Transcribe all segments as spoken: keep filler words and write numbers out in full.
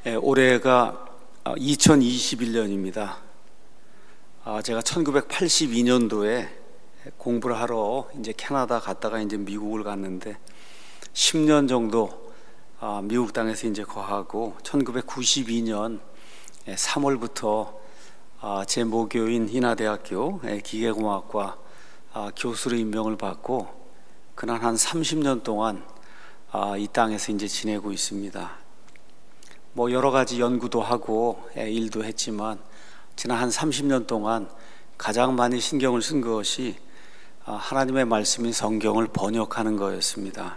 예, 올해가 이천이십일 년입니다. 아, 제가 천구백팔십이 년도에 공부를 하러 이제 캐나다 갔다가 이제 미국을 갔는데 십 년 정도 아, 미국 땅에서 이제 거하고 천구백구십이 년 삼월부터 아, 제 모교인 인하대학교 기계공학과 아, 교수로 임명을 받고 그날 한 삼십 년 동안 아, 이 땅에서 이제 지내고 있습니다. 뭐 여러 가지 연구도 하고 일도 했지만 지난 한 삼십 년 동안 가장 많이 신경을 쓴 것이 하나님의 말씀인 성경을 번역하는 거였습니다.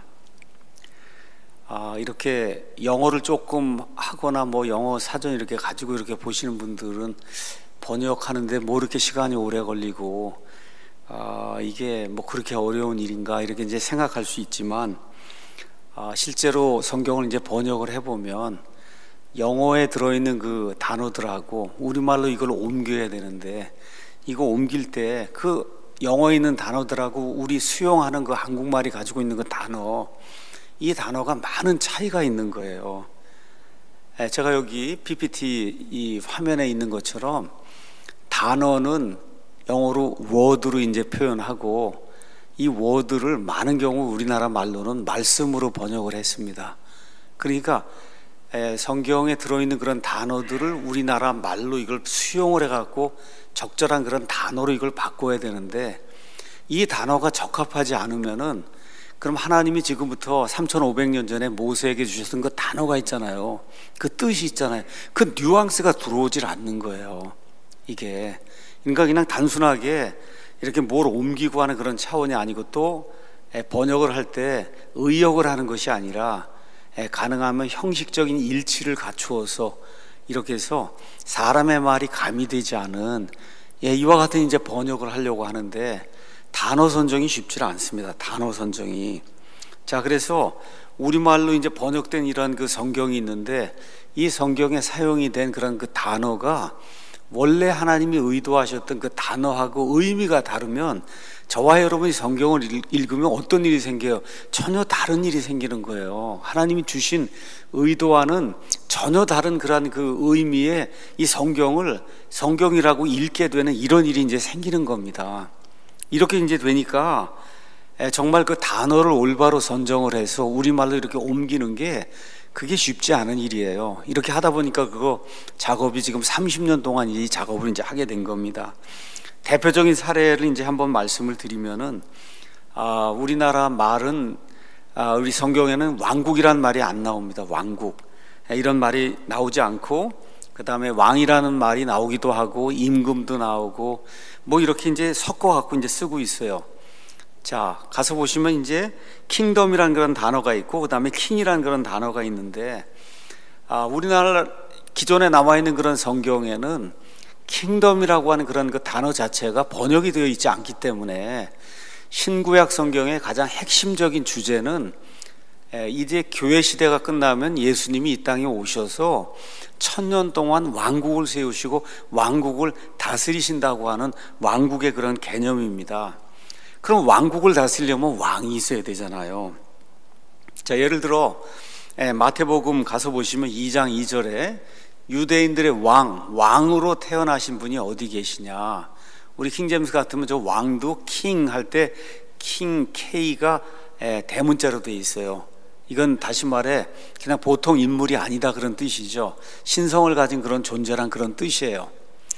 아, 이렇게 영어를 조금 하거나 뭐 영어 사전 이렇게 가지고 이렇게 보시는 분들은 번역하는데 뭐 이렇게 시간이 오래 걸리고 아, 이게 뭐 그렇게 어려운 일인가 이렇게 이제 생각할 수 있지만 아, 실제로 성경을 이제 번역을 해보면 영어에 들어있는 그 단어들하고 우리말로 이걸 옮겨야 되는데 이거 옮길 때 그 영어에 있는 단어들하고 우리 수용하는 그 한국말이 가지고 있는 그 단어, 이 단어가 많은 차이가 있는 거예요. 제가 여기 피피티 이 화면에 있는 것처럼 단어는 영어로 word로 이제 표현하고 이 word를 많은 경우 우리나라 말로는 말씀으로 번역을 했습니다. 그러니까 성경에 들어있는 그런 단어들을 우리나라 말로 이걸 수용을 해갖고 적절한 그런 단어로 이걸 바꿔야 되는데 이 단어가 적합하지 않으면은 그럼 하나님이 지금부터 삼천오백 년 전에 모세에게 주셨던 그 단어가 있잖아요. 그 뜻이 있잖아요. 그 뉘앙스가 들어오질 않는 거예요. 이게 그러니까 그냥 단순하게 이렇게 뭘 옮기고 하는 그런 차원이 아니고 또 번역을 할 때 의역을 하는 것이 아니라 가능하면 형식적인 일치를 갖추어서 이렇게 해서 사람의 말이 가미되지 않은 이와 같은 이제 번역을 하려고 하는데 단어 선정이 쉽지 않습니다. 단어 선정이. 자, 그래서 우리말로 이제 번역된 이런 그 성경이 있는데 이 성경에 사용이 된 그런 그 단어가 원래 하나님이 의도하셨던 그 단어하고 의미가 다르면 저와 여러분이 성경을 읽으면 어떤 일이 생겨요? 전혀 다른 일이 생기는 거예요. 하나님이 주신 의도와는 전혀 다른 그런 그 의미의 이 성경을 성경이라고 읽게 되는 이런 일이 이제 생기는 겁니다. 이렇게 이제 되니까 정말 그 단어를 올바로 선정을 해서 우리말로 이렇게 옮기는 게 그게 쉽지 않은 일이에요. 이렇게 하다 보니까 그거 작업이 지금 삼십 년 동안 이 작업을 이제 하게 된 겁니다. 대표적인 사례를 이제 한번 말씀을 드리면은 아, 우리나라 말은 아, 우리 성경에는 왕국이란 말이 안 나옵니다. 왕국 이런 말이 나오지 않고 그 다음에 왕이라는 말이 나오기도 하고 임금도 나오고 뭐 이렇게 이제 섞어 갖고 이제 쓰고 있어요. 자, 가서 보시면 이제 킹덤이라는 그런 단어가 있고 그 다음에 킹이라는 그런 단어가 있는데 아, 우리나라 기존에 남아 있는 그런 성경에는 킹덤이라고 하는 그런 그 단어 자체가 번역이 되어 있지 않기 때문에 신구약 성경의 가장 핵심적인 주제는 이제 교회 시대가 끝나면 예수님이 이 땅에 오셔서 천년 동안 왕국을 세우시고 왕국을 다스리신다고 하는 왕국의 그런 개념입니다. 그럼 왕국을 다스리려면 왕이 있어야 되잖아요. 자, 예를 들어 마태복음 가서 보시면 이 장 이 절에 유대인들의 왕, 왕으로 태어나신 분이 어디 계시냐. 우리 킹제임스 같으면 저 왕도 킹 할 때 킹 K가 대문자로 되어 있어요. 이건 다시 말해 그냥 보통 인물이 아니다 그런 뜻이죠. 신성을 가진 그런 존재란 그런 뜻이에요.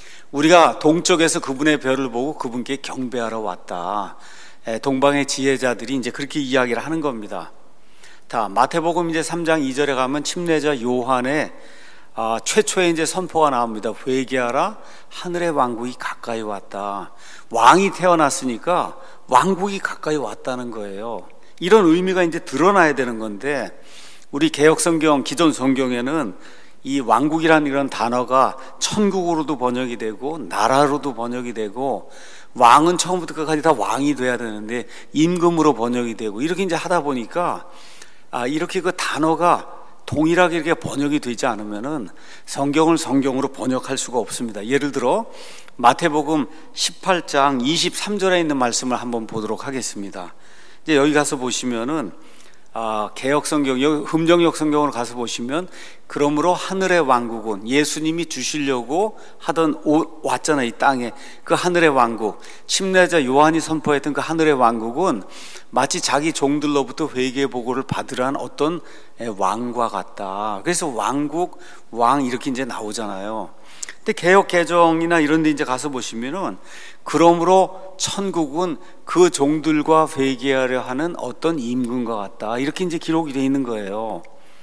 우리가 동쪽에서 그분의 별을 보고 그분께 경배하러 왔다. 동방의 지혜자들이 이제 그렇게 이야기를 하는 겁니다. 다 마태복음 이제 삼 장 이 절에 가면 침례자 요한의 아, 최초의 이제 선포가 나옵니다. 회개하라, 하늘의 왕국이 가까이 왔다. 왕이 태어났으니까 왕국이 가까이 왔다는 거예요. 이런 의미가 이제 드러나야 되는 건데 우리 개역 성경, 기존 성경에는 이 왕국이라는 이런 단어가 천국으로도 번역이 되고 나라로도 번역이 되고 왕은 처음부터 끝까지 다 왕이 돼야 되는데 임금으로 번역이 되고 이렇게 이제 하다 보니까 아, 이렇게 그 단어가 동일하게 이렇게 번역이 되지 않으면은 성경을 성경으로 번역할 수가 없습니다. 예를 들어 마태복음 십팔 장 이십삼 절에 있는 말씀을 한번 보도록 하겠습니다. 이제 여기 가서 보시면은 아, 개역 성경, 흠정역 성경으로 가서 보시면 그러므로 하늘의 왕국은 예수님이 주시려고 하던 오, 왔잖아요. 이 땅에 그 하늘의 왕국, 침례자 요한이 선포했던 그 하늘의 왕국은 마치 자기 종들로부터 회개 보고를 받으라는 어떤 왕과 같다. 그래서 왕국, 왕 이렇게 이제 나오잖아요. 근데 개역 개정이나 이런 데 이제 가서 보시면은 그러므로 천국은 그 종들과 회개하려 하는 어떤 임금과 같다. 이렇게 이제 기록이 되어 있는 거예요.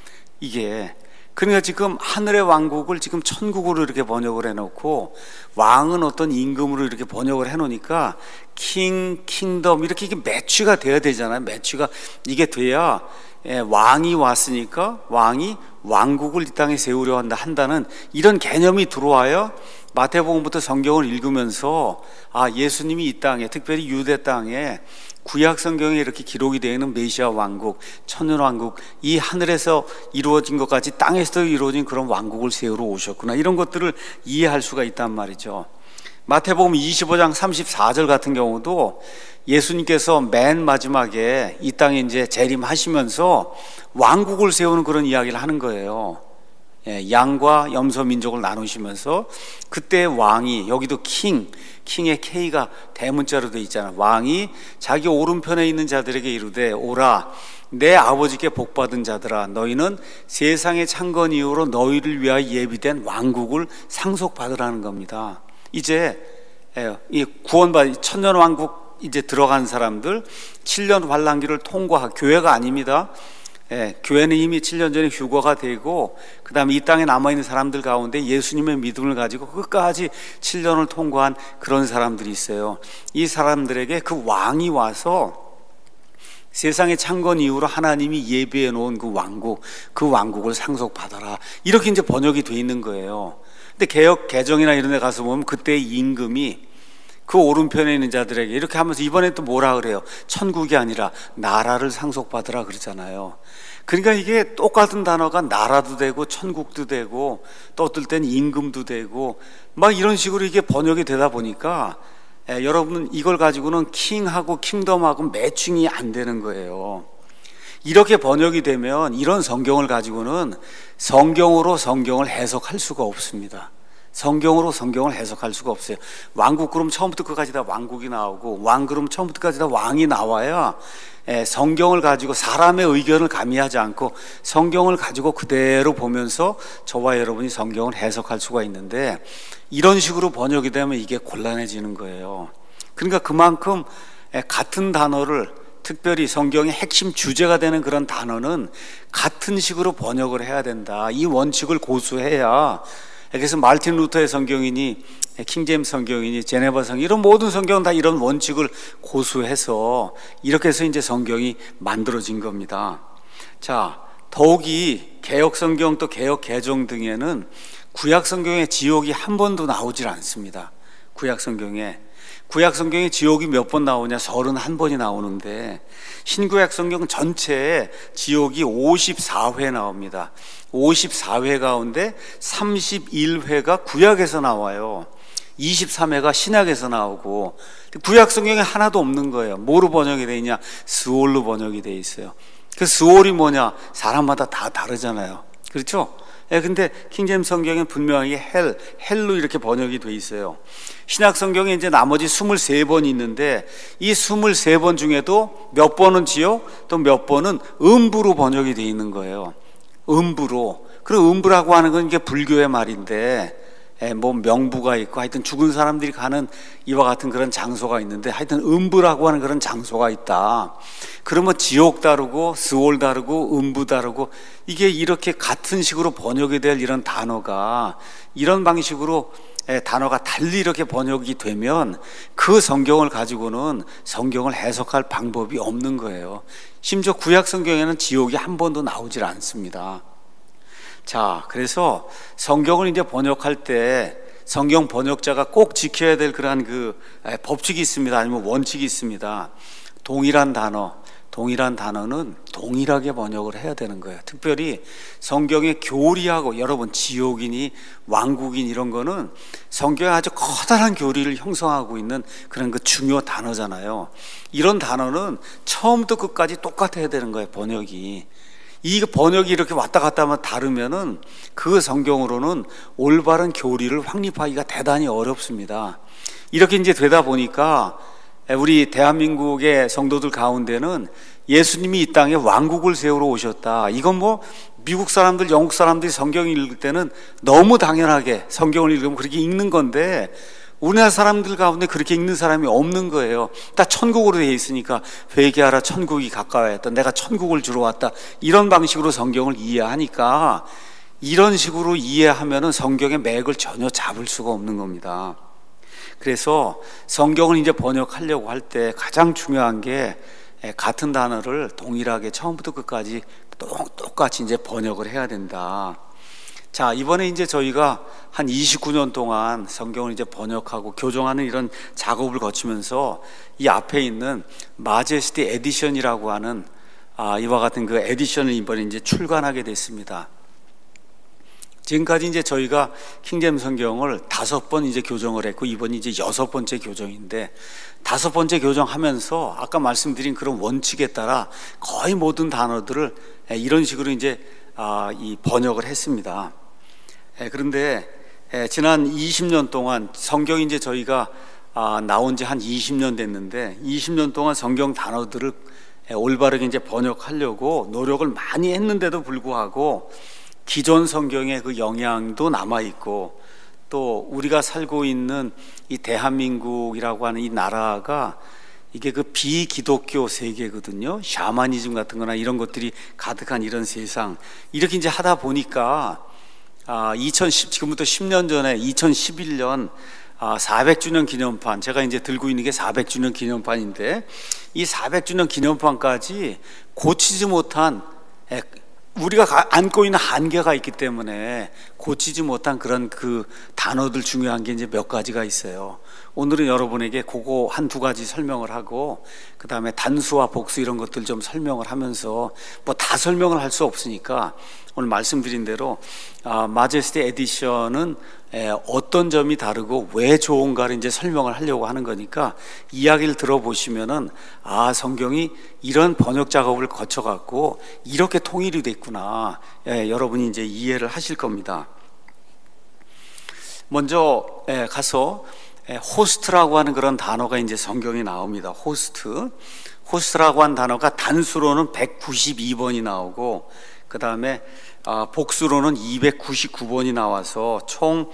이게. 그러니까 지금 하늘의 왕국을 지금 천국으로 이렇게 번역을 해놓고 왕은 어떤 임금으로 이렇게 번역을 해놓으니까 킹, 킹덤 이렇게 이게 매치가 돼야 되잖아요. 매치가 이게 돼야 예, 왕이 왔으니까 왕이 왕국을 이 땅에 세우려 한다 한다는 이런 개념이 들어와요. 마태복음부터 성경을 읽으면서 아, 예수님이 이 땅에, 특별히 유대 땅에 구약 성경에 이렇게 기록이 되어 있는 메시아 왕국, 천년 왕국, 이 하늘에서 이루어진 것 같이 땅에서도 이루어진 그런 왕국을 세우러 오셨구나, 이런 것들을 이해할 수가 있단 말이죠. 마태복음 이십오 장 삼십사 절 같은 경우도 예수님께서 맨 마지막에 이 땅에 이제 재림하시면서 왕국을 세우는 그런 이야기를 하는 거예요. 예, 양과 염소 민족을 나누시면서 그때 왕이, 여기도 킹, 킹의 K가 대문자로 되어 있잖아. 왕이 자기 오른편에 있는 자들에게 이르되 오라, 내 아버지께 복받은 자들아, 너희는 세상의 창건 이후로 너희를 위하여 예비된 왕국을 상속받으라는 겁니다. 이제 이 구원받은 천년 왕국 이제 들어간 사람들, 칠 년 환란기를 통과, 교회가 아닙니다. 예, 교회는 이미 칠 년 전에 휴거가 되고 그 다음에 이 땅에 남아있는 사람들 가운데 예수님의 믿음을 가지고 끝까지 칠 년을 통과한 그런 사람들이 있어요. 이 사람들에게 그 왕이 와서 세상의 창건 이후로 하나님이 예비해 놓은 그 왕국, 그 왕국을 상속받아라, 이렇게 이제 번역이 돼 있는 거예요. 근데 개역 개정이나 이런 데 가서 보면 그때의 임금이 그 오른편에 있는 자들에게 이렇게 하면서 이번에 또 뭐라 그래요? 천국이 아니라 나라를 상속받으라 그러잖아요. 그러니까 이게 똑같은 단어가 나라도 되고 천국도 되고 또 어떨 땐 임금도 되고 막 이런 식으로 이게 번역이 되다 보니까 에, 여러분 이걸 가지고는 킹하고 킹덤하고 매칭이 안 되는 거예요. 이렇게 번역이 되면 이런 성경을 가지고는 성경으로 성경을 해석할 수가 없습니다. 성경으로 성경을 해석할 수가 없어요. 왕국 그럼 처음부터 끝까지 다 왕국이 나오고, 왕 그럼 처음부터 끝까지 다 왕이 나와야 성경을 가지고 사람의 의견을 가미하지 않고 성경을 가지고 그대로 보면서 저와 여러분이 성경을 해석할 수가 있는데, 이런 식으로 번역이 되면 이게 곤란해지는 거예요. 그러니까 그만큼 같은 단어를, 특별히 성경의 핵심 주제가 되는 그런 단어는 같은 식으로 번역을 해야 된다, 이 원칙을 고수해야. 그래서 마르틴 루터의 성경이니 킹제임스 성경이니 제네바 성경, 이런 모든 성경은 다 이런 원칙을 고수해서 이렇게 해서 이제 성경이 만들어진 겁니다. 자, 더욱이 개역 성경 또 개역 개정 등에는 구약 성경에 지옥이 한 번도 나오질 않습니다. 구약 성경에 구약 성경에 지옥이 몇 번 나오냐? 서른한 번이 나오는데 신구약 성경 전체에 지옥이 오십사 회 나옵니다. 오십사 회 가운데 삼십일 회가 구약에서 나와요. 이십삼 회가 신약에서 나오고, 구약 성경에 하나도 없는 거예요. 뭐로 번역이 되어 있냐? 스올로 번역이 되어 있어요. 그 스올이 뭐냐? 사람마다 다 다르잖아요. 그렇죠? 예, 근데 킹제임스 성경에 분명하게 헬, 헬로 이렇게 번역이 돼 있어요. 신약 성경에 이제 나머지 이십삼 번이 있는데 이 이십삼 번 중에도 몇 번은 지옥, 또 몇 번은 음부로 번역이 돼 있는 거예요. 음부로. 그리고 음부라고 하는 건 이게 불교의 말인데, 예, 뭐 명부가 있고 하여튼 죽은 사람들이 가는 이와 같은 그런 장소가 있는데, 하여튼 음부라고 하는 그런 장소가 있다. 그러면 지옥 다르고 스올 다르고 음부 다르고, 이게 이렇게 같은 식으로 번역이 될 이런 단어가, 이런 방식으로 예, 단어가 달리 이렇게 번역이 되면 그 성경을 가지고는 성경을 해석할 방법이 없는 거예요. 심지어 구약 성경에는 지옥이 한 번도 나오질 않습니다. 자, 그래서 성경을 이제 번역할 때 성경 번역자가 꼭 지켜야 될 그러한 그 법칙이 있습니다. 아니면 원칙이 있습니다. 동일한 단어, 동일한 단어는 동일하게 번역을 해야 되는 거예요. 특별히 성경의 교리하고, 여러분 지옥이니 왕국인 이런 거는 성경에 아주 커다란 교리를 형성하고 있는 그런 그 중요 단어잖아요. 이런 단어는 처음부터 끝까지 똑같아야 되는 거예요, 번역이. 이 번역이 이렇게 왔다 갔다 하면 다르면은 그 성경으로는 올바른 교리를 확립하기가 대단히 어렵습니다. 이렇게 이제 되다 보니까 우리 대한민국의 성도들 가운데는 예수님이 이 땅에 왕국을 세우러 오셨다, 이건 뭐 미국 사람들, 영국 사람들이 성경을 읽을 때는 너무 당연하게 성경을 읽으면 그렇게 읽는 건데, 우리나라 사람들 가운데 그렇게 읽는 사람이 없는 거예요. 다 천국으로 되어 있으니까 회개하라, 천국이 가까워했다, 내가 천국을 주러 왔다, 이런 방식으로 성경을 이해하니까 이런 식으로 이해하면은 성경의 맥을 전혀 잡을 수가 없는 겁니다. 그래서 성경을 이제 번역하려고 할 때 가장 중요한 게 같은 단어를 동일하게 처음부터 끝까지 똑같이 이제 번역을 해야 된다. 자, 이번에 이제 저희가 한 이십구 년 동안 성경을 이제 번역하고 교정하는 이런 작업을 거치면서 이 앞에 있는 마제스티 에디션이라고 하는 아, 이와 같은 그 에디션을 이번에 이제 출간하게 됐습니다. 지금까지 이제 저희가 킹제임스 성경을 다섯 번 이제 교정을 했고, 이번이 이제 여섯 번째 교정인데, 다섯 번째 교정하면서 아까 말씀드린 그런 원칙에 따라 거의 모든 단어들을 이런 식으로 이제 아, 이 번역을 했습니다. 그런데 지난 이십 년 동안 성경이 이제 저희가 아, 나온 지 한 이십 년 됐는데, 이십 년 동안 성경 단어들을 올바르게 이제 번역하려고 노력을 많이 했는데도 불구하고 기존 성경의 그 영향도 남아있고, 또 우리가 살고 있는 이 대한민국이라고 하는 이 나라가 이게 그 비기독교 세계거든요. 샤머니즘 같은 거나 이런 것들이 가득한 이런 세상, 이렇게 이제 하다 보니까 아, 이천십, 지금부터 십 년 전에 이천십일 년 아, 사백 주년 기념판, 제가 이제 들고 있는 게 사백 주년 기념판인데, 이 사백 주년 기념판까지 고치지 못한, 우리가 안고 있는 한계가 있기 때문에 고치지 못한 그런 그 단어들, 중요한 게 이제 몇 가지가 있어요. 오늘은 여러분에게 그거 한 두 가지 설명을 하고, 그 다음에 단수와 복수 이런 것들 좀 설명을 하면서, 뭐 다 설명을 할 수 없으니까 오늘 말씀드린 대로 아, 마제스티 에디션은 에, 어떤 점이 다르고 왜 좋은가를 이제 설명을 하려고 하는 거니까, 이야기를 들어보시면은 아, 성경이 이런 번역 작업을 거쳐갖고 이렇게 통일이 됐구나, 예, 여러분이 이제 이해를 하실 겁니다. 먼저 예, 가서 예, 호스트라고 하는 그런 단어가 이제 성경에 나옵니다. 호스트, 호스트라고 하는 단어가 단수로는 백구십이 번이 나오고, 그 다음에 아, 복수로는 이백구십구 번이 나와서 총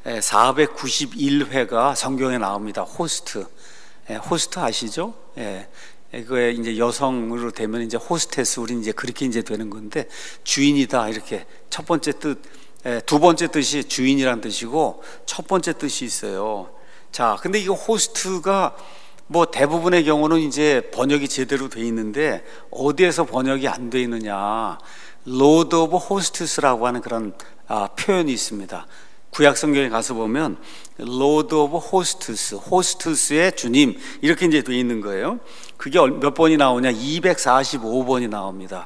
사백구십일 회가 성경에 나옵니다. 호스트, 예, 호스트 아시죠? 예, 그게 이제 여성으로 되면 이제 호스테스, 우리 이제 그렇게 이제 되는 건데, 주인이다, 이렇게 첫 번째 뜻, 예, 두 번째 뜻이 주인이란 뜻이고, 첫 번째 뜻이 있어요. 자, 근데 이거 호스트가 뭐 대부분의 경우는 이제 번역이 제대로 돼 있는데, 어디에서 번역이 안 돼 있느냐, Lord of Hostes라고 하는 그런 아, 표현이 있습니다. 구약 성경에 가서 보면 Lord of Hostes, 호스트스의 주님, 이렇게 이제 돼 있는 거예요. 그게 몇 번이 나오냐, 이백사십오 번이 나옵니다.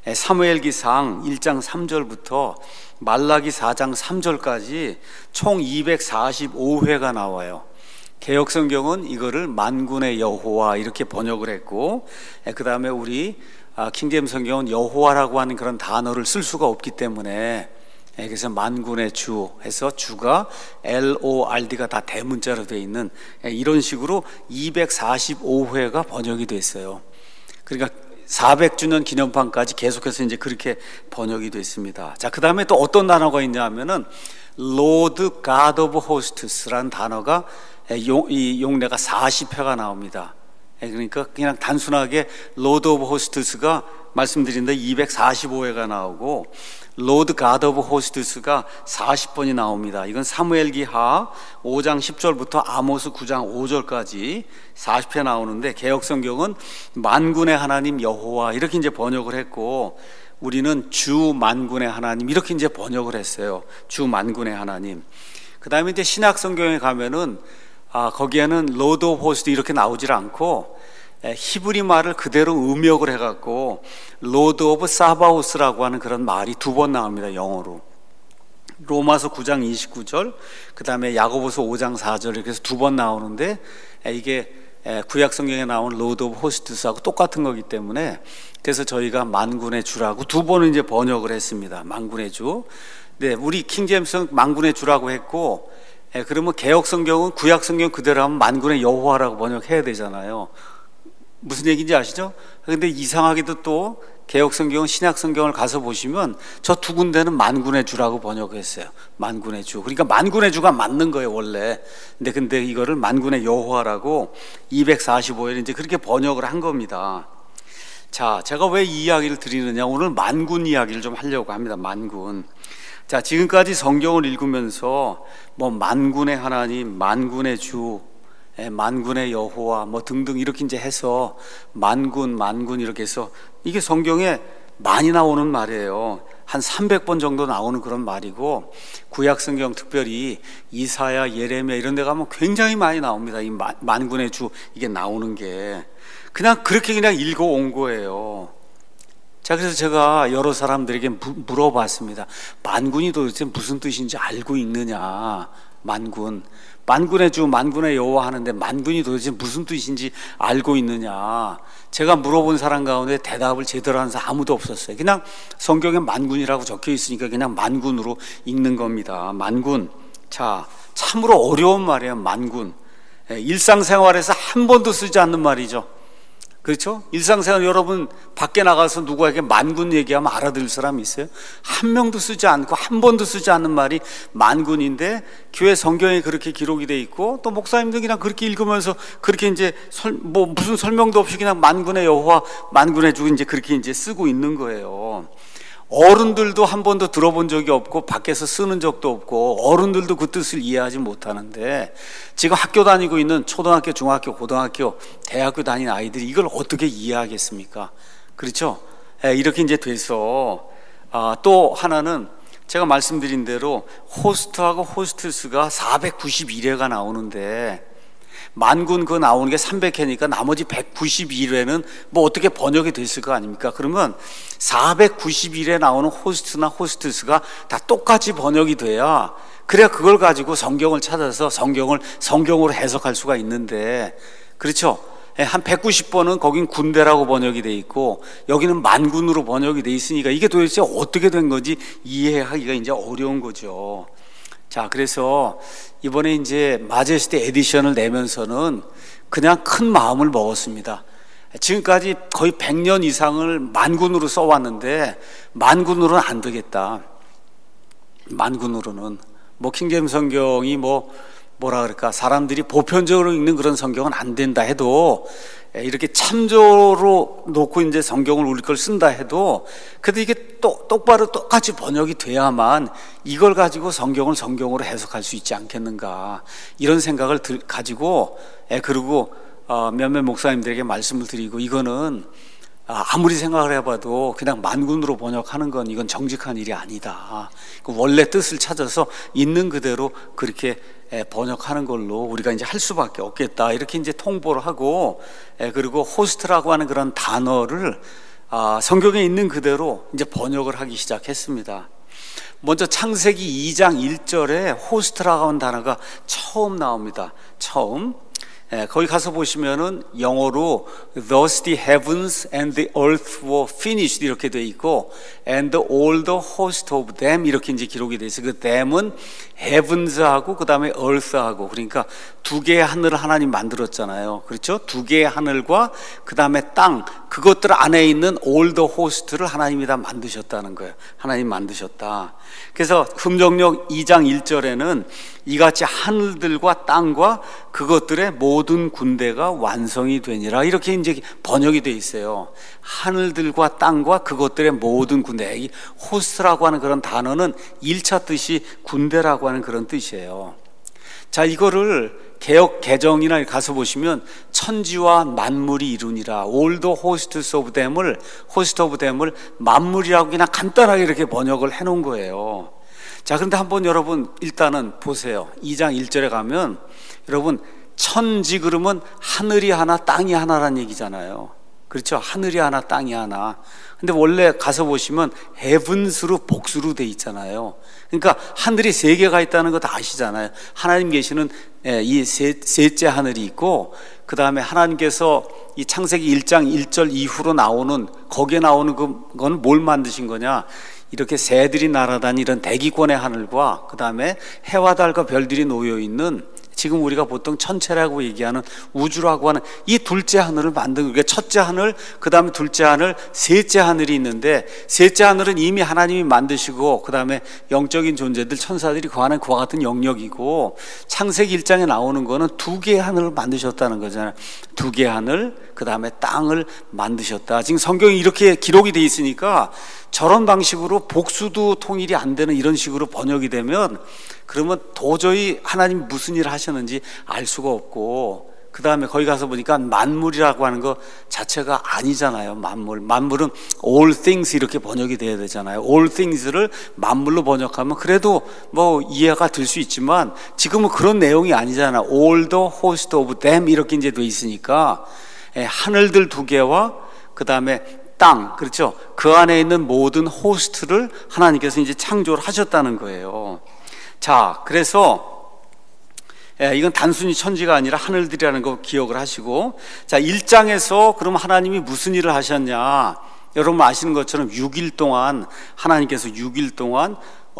사무엘기상 일 장 삼 절부터 말라기 사 장 삼 절까지 총 이백사십오 회가 나와요. 개역성경은 이거를 만군의 여호와 이렇게 번역을 했고, 그 다음에 우리 킹제임스 성경은 여호와라고 하는 그런 단어를 쓸 수가 없기 때문에, 그래서 만군의 주 해서 주가 엘 오 알 디가 다 대문자로 되어 있는 이런 식으로 이백사십오 회가 번역이 됐어요. 그러니까 사백 주년 기념판까지 계속해서 이제 그렇게 번역이 됐습니다. 자, 그 다음에 또 어떤 단어가 있냐 하면은 Lord God of Hostes라는 단어가 이 용례가 사십 회가 나옵니다. 그러니까 그냥 단순하게 Lord of Hostes가 말씀드린 데 이백사십오 회가 나오고, Lord God of Hostes가 사십 번이 나옵니다. 이건 사무엘기하 오 장 십 절부터 아모스 구 장 오 절까지 사십 회 나오는데, 개역성경은 만군의 하나님 여호와 이렇게 이제 번역을 했고, 우리는 주 만군의 하나님 이렇게 이제 번역을 했어요. 주 만군의 하나님. 그 다음에 이제 신약 성경에 가면은 아, 거기에는 Lord of Hosts 이렇게 나오질 않고 히브리 말을 그대로 음역을 해갖고 로드 오브 사바오스라고 하는 그런 말이 두 번 나옵니다. 영어로. 로마서 구 장 이십구 절, 그 다음에 야고보서 오 장 사 절 이렇게 해서 두 번 나오는데 이게 구약 성경에 나온 로드 오브 호스트스하고 똑같은 거기 때문에 그래서 저희가 만군의 주라고 두 번은 이제 번역을 했습니다. 만군의 주. 네, 우리 킹제임스는 만군의 주라고 했고, 그러면 개역 성경은 구약 성경 그대로 하면 만군의 여호와라고 번역해야 되잖아요. 무슨 얘기인지 아시죠? 근데 이상하게도 또 개역 성경은 신약 성경을 가서 보시면 저 두 군데는 만군의 주라고 번역했어요. 만군의 주. 그러니까 만군의 주가 맞는 거예요, 원래. 근데 근데 이거를 만군의 여호와라고 이백사십오 일 이제 그렇게 번역을 한 겁니다. 자, 제가 왜 이 이야기를 드리느냐? 오늘 만군 이야기를 좀 하려고 합니다. 만군. 자, 지금까지 성경을 읽으면서 뭐 만군의 하나님, 만군의 주, 만군의 여호와 뭐 등등 이렇게 이제 해서 만군 만군 이렇게 해서 이게 성경에 많이 나오는 말이에요. 한 삼백 번 정도 나오는 그런 말이고, 구약 성경 특별히 이사야, 예레미야 이런 데 가면 굉장히 많이 나옵니다. 이 만군의 주 이게 나오는 게 그냥 그렇게 그냥 읽어온 거예요. 자, 그래서 제가 여러 사람들에게 물어봤습니다. 만군이 도대체 무슨 뜻인지 알고 있느냐? 만군, 만군의 주, 만군의 여호와 하는데 만군이 도대체 무슨 뜻인지 알고 있느냐? 제가 물어본 사람 가운데 대답을 제대로 하는 사람 아무도 없었어요. 그냥 성경에 만군이라고 적혀 있으니까 그냥 만군으로 읽는 겁니다. 만군. 자, 참으로 어려운 말이에요. 만군. 일상생활에서 한 번도 쓰지 않는 말이죠. 그렇죠? 일상생활 여러분 밖에 나가서 누구에게 만군 얘기하면 알아들을 사람이 있어요? 한 명도 쓰지 않고 한 번도 쓰지 않는 말이 만군인데 교회 성경에 그렇게 기록이 돼 있고 또 목사님들 그냥 그렇게 읽으면서 그렇게 이제 설, 뭐 무슨 설명도 없이 그냥 만군의 여호와, 만군의 주 이제 그렇게 이제 쓰고 있는 거예요. 어른들도 한 번도 들어본 적이 없고 밖에서 쓰는 적도 없고 어른들도 그 뜻을 이해하지 못하는데 지금 학교 다니고 있는 초등학교, 중학교, 고등학교, 대학교 다니는 아이들이 이걸 어떻게 이해하겠습니까? 그렇죠? 이렇게 이제 돼서 아, 또 하나는 제가 말씀드린 대로 호스트하고 호스트스가 사백구십일 회가 나오는데 만군 그 나오는 게 삼백 회니까 나머지 백구십일 회는 뭐 어떻게 번역이 됐을 거 아닙니까? 그러면 사백구십일 회 나오는 호스트나 호스트스가 다 똑같이 번역이 돼야 그래야 그걸 가지고 성경을 찾아서 성경을 성경으로 해석할 수가 있는데, 그렇죠? 한 백구십 번은 거긴 군대라고 번역이 돼 있고 여기는 만군으로 번역이 돼 있으니까 이게 도대체 어떻게 된 건지 이해하기가 이제 어려운 거죠. 자, 그래서 이번에 이제 마제스티 에디션을 내면서는 그냥 큰 마음을 먹었습니다. 지금까지 거의 백 년 이상을 만군으로 써왔는데 만군으로는 안 되겠다. 만군으로는 뭐 킹제임 성경이 뭐 뭐라 그럴까, 사람들이 보편적으로 읽는 그런 성경은 안 된다 해도 이렇게 참조로 놓고 이제 성경을 우리 걸 쓴다 해도 그래도 이게 또 똑바로 똑같이 번역이 돼야만 이걸 가지고 성경을 성경으로 해석할 수 있지 않겠는가, 이런 생각을 들, 가지고 예, 그리고 어, 몇몇 목사님들에게 말씀을 드리고 이거는 아무리 생각을 해봐도 그냥 만군으로 번역하는 건 이건 정직한 일이 아니다. 원래 뜻을 찾아서 있는 그대로 그렇게 번역하는 걸로 우리가 이제 할 수밖에 없겠다. 이렇게 이제 통보를 하고, 그리고 호스트라고 하는 그런 단어를 성경에 있는 그대로 이제 번역을 하기 시작했습니다. 먼저 창세기 이 장 일 절에 호스트라고 하는 단어가 처음 나옵니다. 처음. 예, 거기 가서 보시면은 영어로 Thus the heavens and the earth were finished 이렇게 돼 있고 and all the host of them 이렇게 이제 기록이 돼 있어요. 그 them은 heavens하고 그 다음에 earth하고, 그러니까 두 개의 하늘을 하나님 만들었잖아요. 그렇죠? 두 개의 하늘과 그 다음에 땅, 그것들 안에 있는 all the host를 하나님이 다 만드셨다는 거예요. 하나님 만드셨다. 그래서 흠정력 이 장 일 절에는 이같이 하늘들과 땅과 그것들의 모든 군대가 완성이 되니라 이렇게 이제 번역이 돼 있어요. 하늘들과 땅과 그것들의 모든 군대, 이 호스트라고 하는 그런 단어는 일 차 뜻이 군대라고 하는 그런 뜻이에요. 자, 이거를 개역 개정이나 가서 보시면 천지와 만물이 이루니라, all the hosts of them을 host of them을 만물이라고 그냥 간단하게 이렇게 번역을 해놓은 거예요. 자, 그런데 한번 여러분 일단은 보세요. 이 장 일 절에 가면 여러분 천지 그러면 하늘이 하나 땅이 하나란 얘기잖아요. 그렇죠? 하늘이 하나 땅이 하나. 근데 원래 가서 보시면 heavens로 복수로 돼 있잖아요. 그러니까 하늘이 세 개가 있다는 거 다 아시잖아요. 하나님 계시는 이 세, 셋째 하늘이 있고, 그 다음에 하나님께서 이 창세기 일 장 일 절 이후로 나오는, 거기에 나오는 그건 뭘 만드신 거냐, 이렇게 새들이 날아다니는 대기권의 하늘과 그 다음에 해와 달과 별들이 놓여 있는, 지금 우리가 보통 천체라고 얘기하는 우주라고 하는 이 둘째 하늘을 만든 거예요. 첫째 하늘, 그 다음에 둘째 하늘, 셋째 하늘이 있는데, 셋째 하늘은 이미 하나님이 만드시고, 그 다음에 영적인 존재들, 천사들이 거하는 그와 같은 영역이고, 창세기 일 장에 나오는 거는 두 개의 하늘을 만드셨다는 거잖아요. 두 개의 하늘, 그 다음에 땅을 만드셨다. 지금 성경이 이렇게 기록이 돼 있으니까 저런 방식으로 복수도 통일이 안 되는 이런 식으로 번역이 되면, 그러면 도저히 하나님이 무슨 일을 하셨는지 알 수가 없고, 그 다음에 거기 가서 보니까 만물이라고 하는 거 자체가 아니잖아요. 만물, 만물은 all things 이렇게 번역이 돼야 되잖아요. all things를 만물로 번역하면 그래도 뭐 이해가 될 수 있지만, 지금은 그런 내용이 아니잖아요. all the host of them 이렇게 이제 돼 있으니까, 예, 하늘들 두 개와 그 다음에 땅, 그렇죠? 그 안에 있는 모든 호스트를 하나님께서 이제 창조를 하셨다는 거예요. 자, 그래서 예, 이건 단순히 천지가 아니라 하늘들이라는 거 기억을 하시고, 자, 일 장에서 그럼 하나님이 무슨 일을 하셨냐, 여러분 아시는 것처럼 육 일 동안 하나님께서 육 일 동안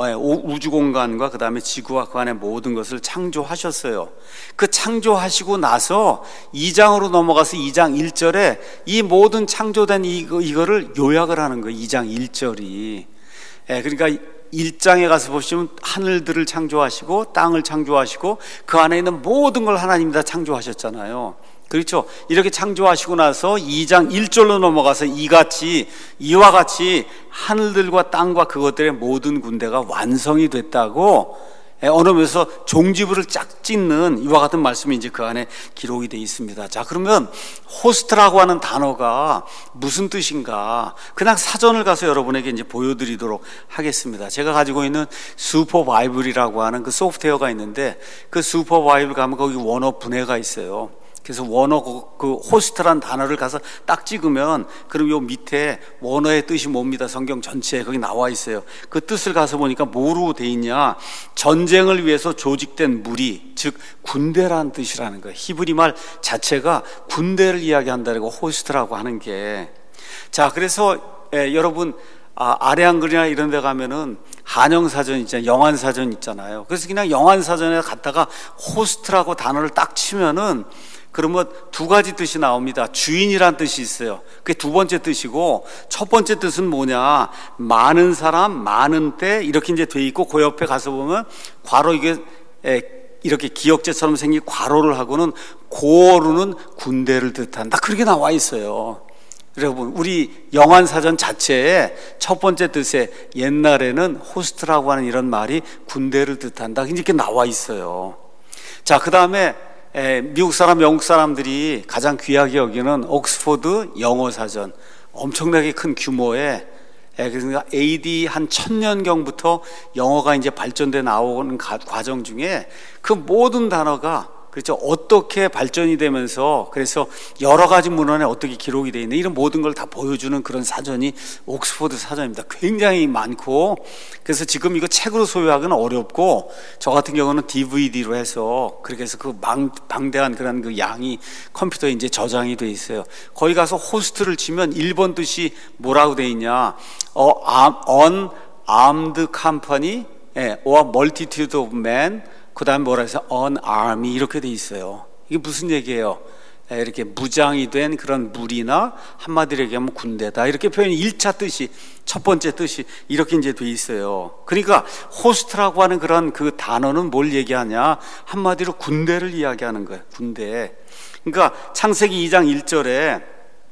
우주 공간과 그 다음에 지구와 그 안에 모든 것을 창조하셨어요. 그 창조하시고 나서 이 장으로 넘어가서 이 장 일 절에 이 모든 창조된 이거, 이거를 요약을 하는 거예요. 이 장 일 절이. 예, 그러니까 일 장에 가서 보시면 하늘들을 창조하시고 땅을 창조하시고 그 안에 있는 모든 걸 하나님이 다 창조하셨잖아요. 그렇죠? 이렇게 창조하시고 나서 이 장 일 절로 넘어가서 이같이, 이와 같이 하늘들과 땅과 그것들의 모든 군대가 완성이 됐다고 어느 면에서 종지부를 쫙 찍는 이와 같은 말씀이 이제 그 안에 기록이 되어 있습니다. 자, 그러면 호스트라고 하는 단어가 무슨 뜻인가? 그냥 사전을 가서 여러분에게 이제 보여드리도록 하겠습니다. 제가 가지고 있는 슈퍼 바이블이라고 하는 그 소프트웨어가 있는데, 그 슈퍼 바이블 가면 거기 원어 분해가 있어요. 그래서 원어 그 호스트란 단어를 가서 딱 찍으면, 그럼 요 밑에 원어의 뜻이 뭡니다. 성경 전체에 거기 나와 있어요. 그 뜻을 가서 보니까 뭐로 돼 있냐, 전쟁을 위해서 조직된 무리, 즉 군대라는 뜻이라는 거예요. 히브리 말 자체가 군대를 이야기한다고 호스트라고 하는 게. 자, 그래서 예, 여러분 아, 아래 한글이나 이런 데 가면은 한영사전 있잖아요. 영한사전 있잖아요. 그래서 그냥 영한사전에 갔다가 호스트라고 단어를 딱 치면은, 그러면 두 가지 뜻이 나옵니다. 주인이란 뜻이 있어요. 그게 두 번째 뜻이고, 첫 번째 뜻은 뭐냐, 많은 사람, 많은 때 이렇게 이제 돼 있고, 그 옆에 가서 보면 괄호, 이게 이렇게 기역제처럼 생긴 괄호를 하고는 고어로는 군대를 뜻한다, 그렇게 나와 있어요. 여러분, 우리 영한사전 자체에 첫 번째 뜻에 옛날에는 호스트라고 하는 이런 말이 군대를 뜻한다, 이렇게 나와 있어요. 자, 그 다음에 에, 미국 사람, 영국 사람들이 가장 귀하게 여기는 옥스포드 영어사전, 엄청나게 큰 규모의, 에, 그러니까 에이디 한 천년경부터 영어가 이제 발전돼 나오는 가, 과정 중에 그 모든 단어가, 그렇죠, 어떻게 발전이 되면서, 그래서 여러 가지 문헌에 어떻게 기록이 되어 있는 이런 모든 걸 다 보여주는 그런 사전이 옥스포드 사전입니다. 굉장히 많고, 그래서 지금 이거 책으로 소유하기는 어렵고, 저 같은 경우는 디브이디로 해서, 그렇게 해서 그 망, 방대한 그런 그 양이 컴퓨터에 이제 저장이 돼 있어요. 거기 가서 호스트를 치면 일 번 뜻이 뭐라고 돼 있냐, 어, unarmed company, 예, or multitude of men, 그 다음에 뭐라 해서 an army 이렇게 돼 있어요. 이게 무슨 얘기예요? 이렇게 무장이 된 그런 무리나, 한마디로 얘기하면 군대다, 이렇게 표현이 일 차 뜻이, 첫 번째 뜻이 이렇게 이제 돼 있어요. 그러니까 호스트라고 하는 그런 그 단어는 뭘 얘기하냐, 한마디로 군대를 이야기하는 거예요. 군대. 그러니까 창세기 이 장 일 절에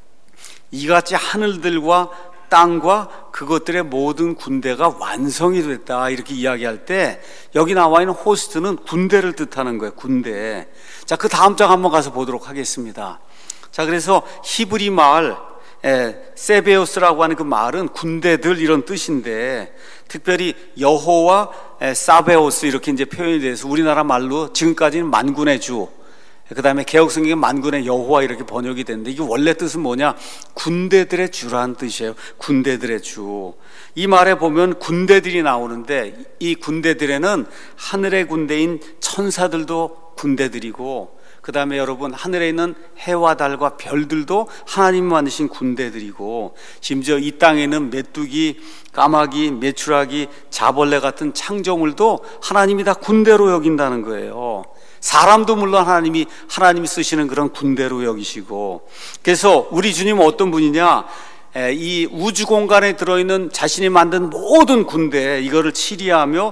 이같이 하늘들과 땅과 그것들의 모든 군대가 완성이 됐다, 이렇게 이야기할 때 여기 나와 있는 호스트는 군대를 뜻하는 거예요. 군대. 자, 그 다음 장 한번 가서 보도록 하겠습니다. 자, 그래서 히브리 말 에, 세베오스라고 하는 그 말은 군대들 이런 뜻인데, 특별히 여호와 에, 사베오스 이렇게 이제 표현이 돼서 우리나라 말로 지금까지는 만군의 주, 그 다음에 개혁성경에 만군의 여호와 이렇게 번역이 됐는데 이게 원래 뜻은 뭐냐? 군대들의 주라는 뜻이에요. 군대들의 주. 이 말에 보면 군대들이 나오는데 이 군대들에는 하늘의 군대인 천사들도 군대들이고, 그 다음에 여러분 하늘에 있는 해와 달과 별들도 하나님이 만드신 군대들이고, 심지어 이 땅에 있는 메뚜기, 까마귀, 메추라기, 자벌레 같은 창조물도 하나님이 다 군대로 여긴다는 거예요. 사람도 물론 하나님이 하나님이 쓰시는 그런 군대로 여기시고, 그래서 우리 주님은 어떤 분이냐? 이 우주 공간에 들어있는 자신이 만든 모든 군대 이거를 치리하며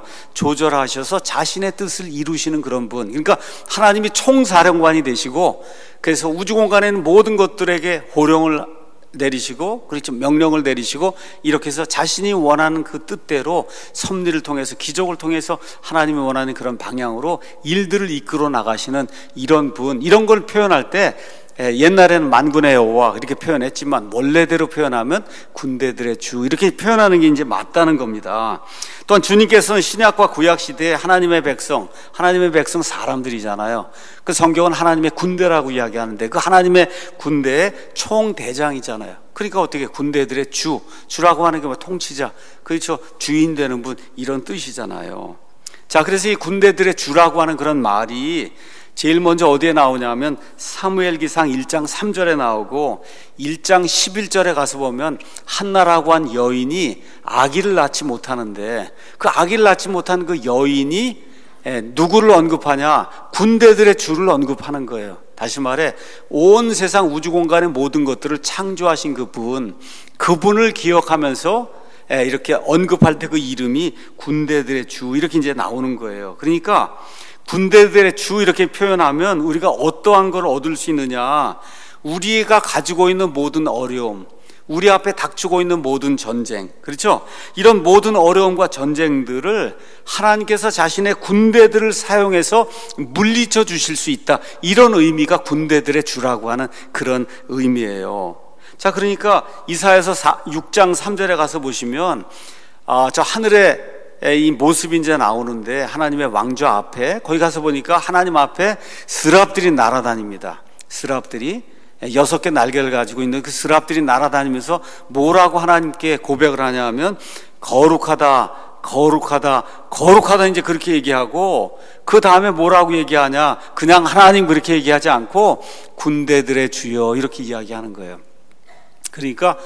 조절하셔서 자신의 뜻을 이루시는 그런 분. 그러니까 하나님이 총사령관이 되시고, 그래서 우주 공간에 있는 모든 것들에게 호령을 내리시고, 그렇죠, 명령을 내리시고, 이렇게 해서 자신이 원하는 그 뜻대로 섭리를 통해서, 기적을 통해서 하나님이 원하는 그런 방향으로 일들을 이끌어 나가시는 이런 분. 이런 걸 표현할 때 옛날에는 만군의 여호와 이렇게 표현했지만 원래대로 표현하면 군대들의 주 이렇게 표현하는 게 이제 맞다는 겁니다. 또한 주님께서는 신약과 구약 시대에 하나님의 백성, 하나님의 백성 사람들이잖아요. 그 성경은 하나님의 군대라고 이야기하는데 그 하나님의 군대의 총대장이잖아요. 그러니까 어떻게 군대들의 주, 주라고 하는 게 뭐 통치자, 그렇죠, 주인 되는 분, 이런 뜻이잖아요. 자, 그래서 이 군대들의 주라고 하는 그런 말이 제일 먼저 어디에 나오냐면 사무엘기상 일 장 삼 절에 나오고, 일 장 십일 절에 가서 보면 한나라고 한 여인이 아기를 낳지 못하는데 그 아기를 낳지 못한 그 여인이 누구를 언급하냐? 군대들의 주를 언급하는 거예요. 다시 말해 온 세상 우주 공간의 모든 것들을 창조하신 그분, 그분을 기억하면서 이렇게 언급할 때 그 이름이 군대들의 주 이렇게 이제 나오는 거예요. 그러니까 군대들의 주 이렇게 표현하면 우리가 어떠한 걸 얻을 수 있느냐? 우리가 가지고 있는 모든 어려움, 우리 앞에 닥치고 있는 모든 전쟁, 그렇죠? 이런 모든 어려움과 전쟁들을 하나님께서 자신의 군대들을 사용해서 물리쳐 주실 수 있다, 이런 의미가 군대들의 주라고 하는 그런 의미예요. 자, 그러니까 이사야서 육 장 삼 절에 가서 보시면 아, 저 하늘에 이 모습이 이제 나오는데 하나님의 왕좌 앞에, 거기 가서 보니까 하나님 앞에 스랍들이 날아다닙니다. 스랍들이 여섯 개 날개를 가지고 있는 그 스랍들이 날아다니면서 뭐라고 하나님께 고백을 하냐 하면 거룩하다, 거룩하다, 거룩하다 이제 그렇게 얘기하고, 그 다음에 뭐라고 얘기하냐? 그냥 하나님 그렇게 얘기하지 않고 군대들의 주여 이렇게 이야기하는 거예요. 그러니까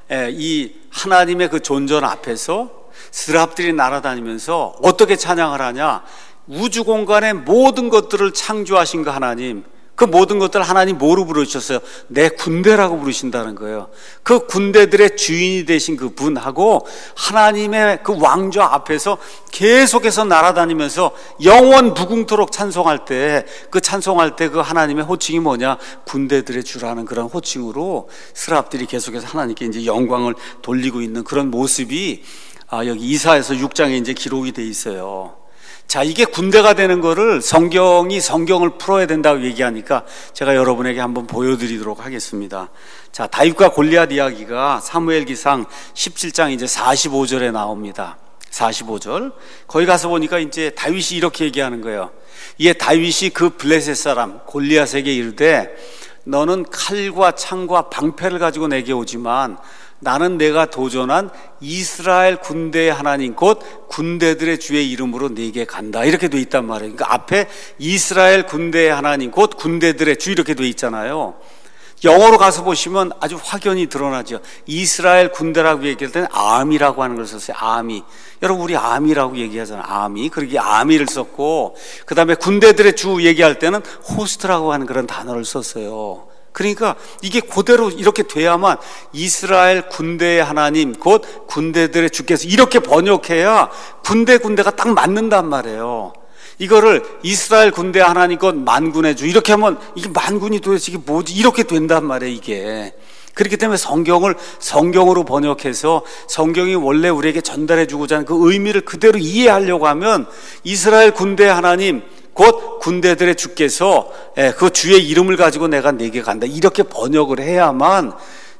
이 하나님의 그 존전 앞에서 스랍들이 날아다니면서 어떻게 찬양을 하냐? 우주 공간의 모든 것들을 창조하신 그 하나님, 그 모든 것들을 하나님 뭐로 부르셨어요? 내 군대라고 부르신다는 거예요. 그 군대들의 주인이 되신 그 분하고 하나님의 그 왕좌 앞에서 계속해서 날아다니면서 영원 무궁토록 찬송할 때, 그 찬송할 때 그 하나님의 호칭이 뭐냐? 군대들의 주라는 그런 호칭으로 스랍들이 계속해서 하나님께 이제 영광을 돌리고 있는 그런 모습이 아, 여기 이사야서 육 장에 이제 기록이 돼 있어요. 자, 이게 군대가 되는 거를 성경이 성경을 풀어야 된다고 얘기하니까 제가 여러분에게 한번 보여드리도록 하겠습니다. 자, 다윗과 골리앗 이야기가 사무엘기상 십칠 장 이제 사십오 절에 나옵니다. 사십오 절. 거기 가서 보니까 이제 다윗이 이렇게 얘기하는 거예요. 이에 다윗이 그 블레셋 사람 골리앗에게 이르되 너는 칼과 창과 방패를 가지고 내게 오지만 나는 내가 도전한 이스라엘 군대의 하나님 곧 군대들의 주의 이름으로 네게 간다, 이렇게 돼 있단 말이에요. 그러니까 앞에 이스라엘 군대의 하나님 곧 군대들의 주 이렇게 돼 있잖아요. 영어로 가서 보시면 아주 확연히 드러나죠. 이스라엘 군대라고 얘기할 때는 아미라고 하는 걸 썼어요. 아미. 여러분 우리 아미라고 얘기하잖아요. 아미. 그러기에 아미를 썼고, 그 다음에 군대들의 주 얘기할 때는 호스트라고 하는 그런 단어를 썼어요. 그러니까 이게 그대로 이렇게 돼야만 이스라엘 군대의 하나님 곧 군대들의 주께서 이렇게 번역해야 군대 군대가 딱 맞는단 말이에요. 이거를 이스라엘 군대 하나님 곧 만군의 주 이렇게 하면 이게 만군이 도대체 이게 뭐지? 이렇게 된단 말이에요, 이게. 그렇기 때문에 성경을 성경으로 번역해서 성경이 원래 우리에게 전달해 주고자 하는 그 의미를 그대로 이해하려고 하면 이스라엘 군대 하나님 곧 군대들의 주께서 그 주의 이름을 가지고 내가 네게 간다, 이렇게 번역을 해야만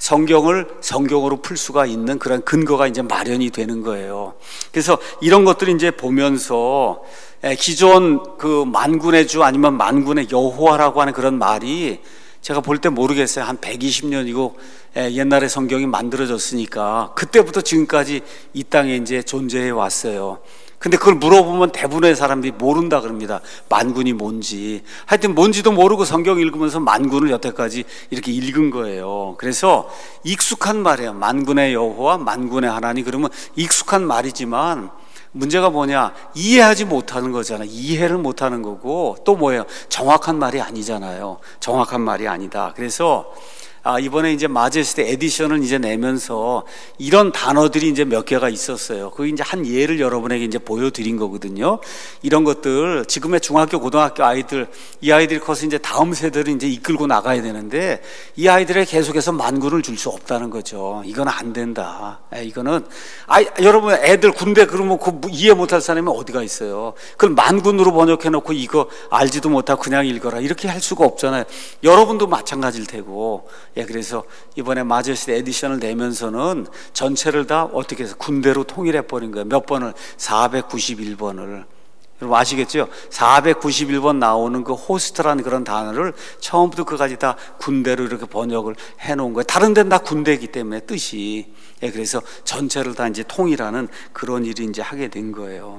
성경을 성경으로 풀 수가 있는 그런 근거가 이제 마련이 되는 거예요. 그래서 이런 것들을 이제 보면서 기존 그 만군의 주 아니면 만군의 여호와라고 하는 그런 말이 제가 볼 때 모르겠어요. 한 백이십 년이고 옛날에 성경이 만들어졌으니까 그때부터 지금까지 이 땅에 이제 존재해 왔어요. 근데 그걸 물어보면 대부분의 사람들이 모른다 그럽니다. 만군이 뭔지. 하여튼 뭔지도 모르고 성경 읽으면서 만군을 여태까지 이렇게 읽은 거예요. 그래서 익숙한 말이에요. 만군의 여호와, 만군의 하나님. 그러면 익숙한 말이지만 문제가 뭐냐? 이해하지 못하는 거잖아요. 이해를 못하는 거고 또 뭐예요? 정확한 말이 아니잖아요. 정확한 말이 아니다. 그래서 아, 이번에 이제 마제스티 에디션을 이제 내면서 이런 단어들이 이제 몇 개가 있었어요. 그 이제 한 예를 여러분에게 이제 보여드린 거거든요. 이런 것들 지금의 중학교, 고등학교 아이들, 이 아이들이 커서 이제 다음 세대를 이제 이끌고 나가야 되는데 이 아이들에 계속해서 만군을 줄 수 없다는 거죠. 이건 안 된다. 이거는 아, 여러분 애들 군대 그러면 그 이해 못할 사람이 어디가 있어요? 그걸 만군으로 번역해놓고 이거 알지도 못하고 그냥 읽어라 이렇게 할 수가 없잖아요. 여러분도 마찬가지일 테고. 예, 그래서 이번에 마제스티 에디션을 내면서는 전체를 다 어떻게 해서 군대로 통일해 버린 거예요. 몇 번을? 사백구십일 번을. 여러분 아시겠죠? 사백구십일 번 나오는 그 호스트라는 그런 단어를 처음부터 끝까지 다 군대로 이렇게 번역을 해 놓은 거예요. 다른 데는 다 군대이기 때문에 뜻이. 예, 그래서 전체를 다 이제 통일하는 그런 일이 이제 하게 된 거예요.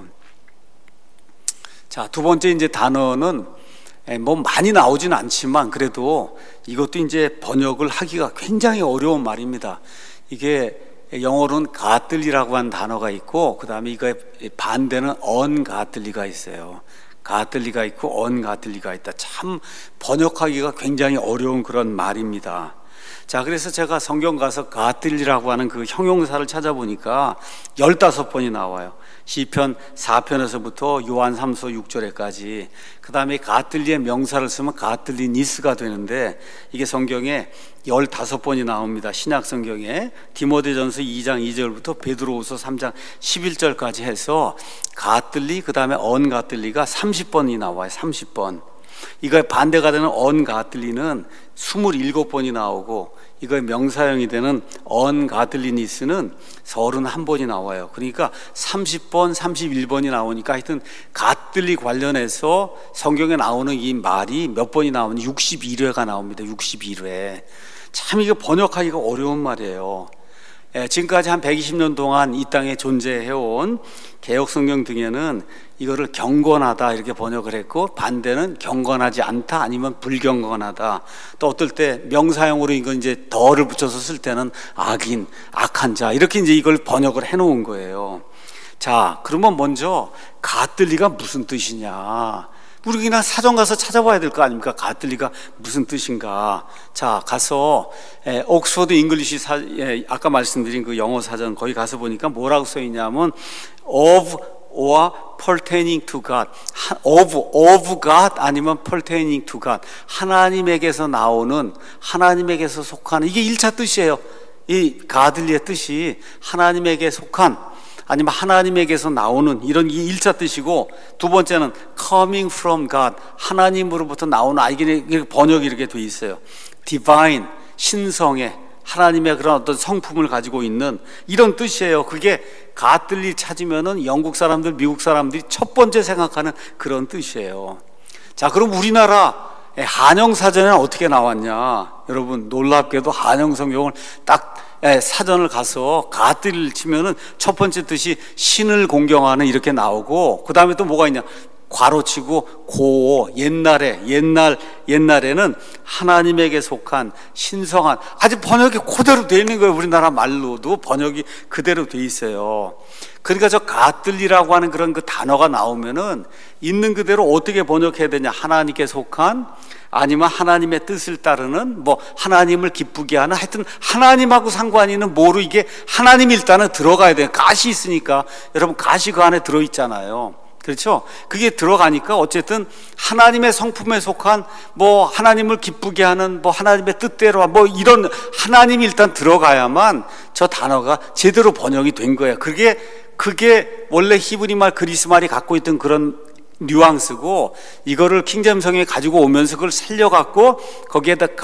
자, 두 번째 이제 단어는 뭐 많이 나오진 않지만 그래도 이것도 이제 번역을 하기가 굉장히 어려운 말입니다. 이게 영어로는 가틀리라고 하는 단어가 있고 그 다음에 이거 반대는 언가틀리가 있어요. 가틀리가 있고 언가틀리가 있다. 참 번역하기가 굉장히 어려운 그런 말입니다. 자, 그래서 제가 성경 가서 가틀리라고 하는 그 형용사를 찾아보니까 열다섯 번이 나와요. 시편 사 편에서부터 요한 삼 서 육 절에까지. 그 다음에 가틀리의 명사를 쓰면 가틀리니스가 되는데 이게 성경에 열다섯 번이 나옵니다. 신약 성경에 디모데전서 이 장 이 절부터 베드로후서 삼 장 십일 절까지 해서 가틀리 그 다음에 언가틀리가 삼십 번이 나와요. 삼십 번. 이거의 반대가 되는 언가틀리는 이십칠 번이 나오고 이거의 명사형이 되는 언가틀리니스는 삼십일 번이 나와요. 그러니까 삼십 번, 삼십일 번이 나오니까 하여튼 가틀리 관련해서 성경에 나오는 이 말이 몇 번이 나오는 육십일 회가 나옵니다. 육십일 회. 참 이거 번역하기가 어려운 말이에요. 예, 지금까지 한 백이십 년 동안 이 땅에 존재해온 개역성경 등에는 이거를 경건하다 이렇게 번역을 했고 반대는 경건하지 않다 아니면 불경건하다. 또 어떨 때 명사형으로 이건 이제 더를 붙여서 쓸 때는 악인, 악한 자 이렇게 이제 이걸 번역을 해놓은 거예요. 자, 그러면 먼저 가틀리가 무슨 뜻이냐? 우리 그냥 사전 가서 찾아봐야 될 거 아닙니까? 가틀리가 무슨 뜻인가? 자, 가서 에, 옥스퍼드 잉글리시 사, 에, 아까 말씀드린 그 영어 사전 거기 가서 보니까 뭐라고 써 있냐면 of or pertaining to God, of, of God 아니면 pertaining to God, 하나님에게서 나오는, 하나님에게서 속하는, 이게 일 차 뜻이에요. 이 가들리의 뜻이 하나님에게 속한 아니면 하나님에게서 나오는 이런 이 일 차 뜻이고, 두 번째는 coming from God, 하나님으로부터 나오는, 아, 이게 번역이 이렇게 돼 있어요. divine, 신성의 하나님의 그런 어떤 성품을 가지고 있는 이런 뜻이에요. 그게 가틀리 찾으면은 영국 사람들, 미국 사람들이 첫 번째 생각하는 그런 뜻이에요. 자, 그럼 우리나라 한영사전에는 어떻게 나왔냐? 여러분, 놀랍게도 한영성경을 딱 사전을 가서 가틀리를 치면은 첫 번째 뜻이 신을 공경하는 이렇게 나오고, 그 다음에 또 뭐가 있냐? 괄호치고 고, 옛날에, 옛날, 옛날에는 하나님에게 속한 신성한, 아직 번역이 그대로 되어 있는 거예요. 우리나라 말로도 번역이 그대로 되어 있어요. 그러니까 저 가틀리라고 하는 그런 그 단어가 나오면은 있는 그대로 어떻게 번역해야 되냐? 하나님께 속한, 아니면 하나님의 뜻을 따르는, 뭐 하나님을 기쁘게 하는, 하여튼 하나님하고 상관이 있는 뭐로, 이게 하나님이 일단은 들어가야 돼요. 가시 있으니까. 여러분, 가시 그 안에 들어있잖아요. 그렇죠? 그게 들어가니까 어쨌든 하나님의 성품에 속한, 뭐 하나님을 기쁘게 하는, 뭐 하나님의 뜻대로, 뭐 이런 하나님이 일단 들어가야만 저 단어가 제대로 번역이 된 거예요. 그게 그게 원래 히브리 말, 그리스 말이 갖고 있던 그런 뉘앙스고, 이거를 킹제임스 성경에 가지고 오면서 그걸 살려갖고 거기에다 God,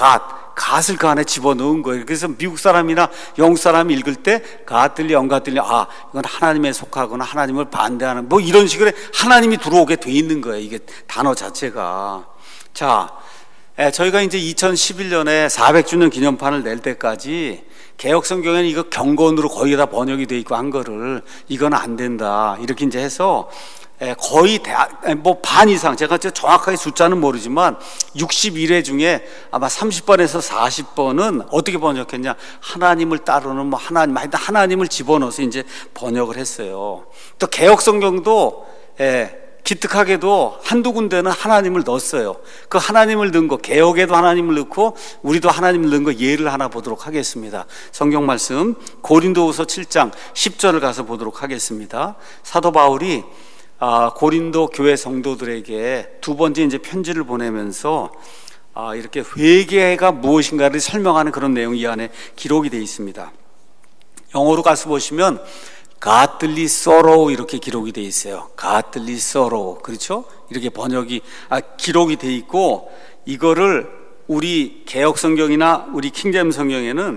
갓을 그 안에 집어넣은 거예요. 그래서 미국 사람이나 영국 사람이 읽을 때 갓들리 영갓들리 아 이건 하나님에 속하거나 하나님을 반대하는 뭐 이런 식으로 하나님이 들어오게 돼 있는 거예요. 이게 단어 자체가. 자, 저희가 이제 이천십일 년에 사백 주년 기념판을 낼 때까지 개혁 성경에는 이거 경건으로 거의 다 번역이 돼 있고 한 거를 이건 안 된다 이렇게 이제 해서 거의 뭐 반 이상, 제가 정확하게 숫자는 모르지만 육십일 회 중에 아마 삼십 번에서 사십 번은 어떻게 번역했냐, 하나님을 따르는 뭐 하나님, 하나님을 집어넣어서 이제 번역을 했어요. 또 개혁 성경도 예, 기특하게도 한두 군데는 하나님을 넣었어요. 그 하나님을 넣은 거, 개혁에도 하나님을 넣고 우리도 하나님을 넣은 거 예를 하나 보도록 하겠습니다. 성경 말씀 고린도후서 칠 장 십 절을 가서 보도록 하겠습니다. 사도 바울이 아, 고린도 교회 성도들에게 두 번째 이제 편지를 보내면서 아, 이렇게 회개가 무엇인가를 설명하는 그런 내용이 이 안에 기록이 되어 있습니다. 영어로 가서 보시면 godly sorrow 이렇게 기록이 되어 있어요. godly sorrow, 그렇죠? 이렇게 번역이 아, 기록이 되어 있고, 이거를 우리 개혁 성경이나 우리 킹제임 성경에는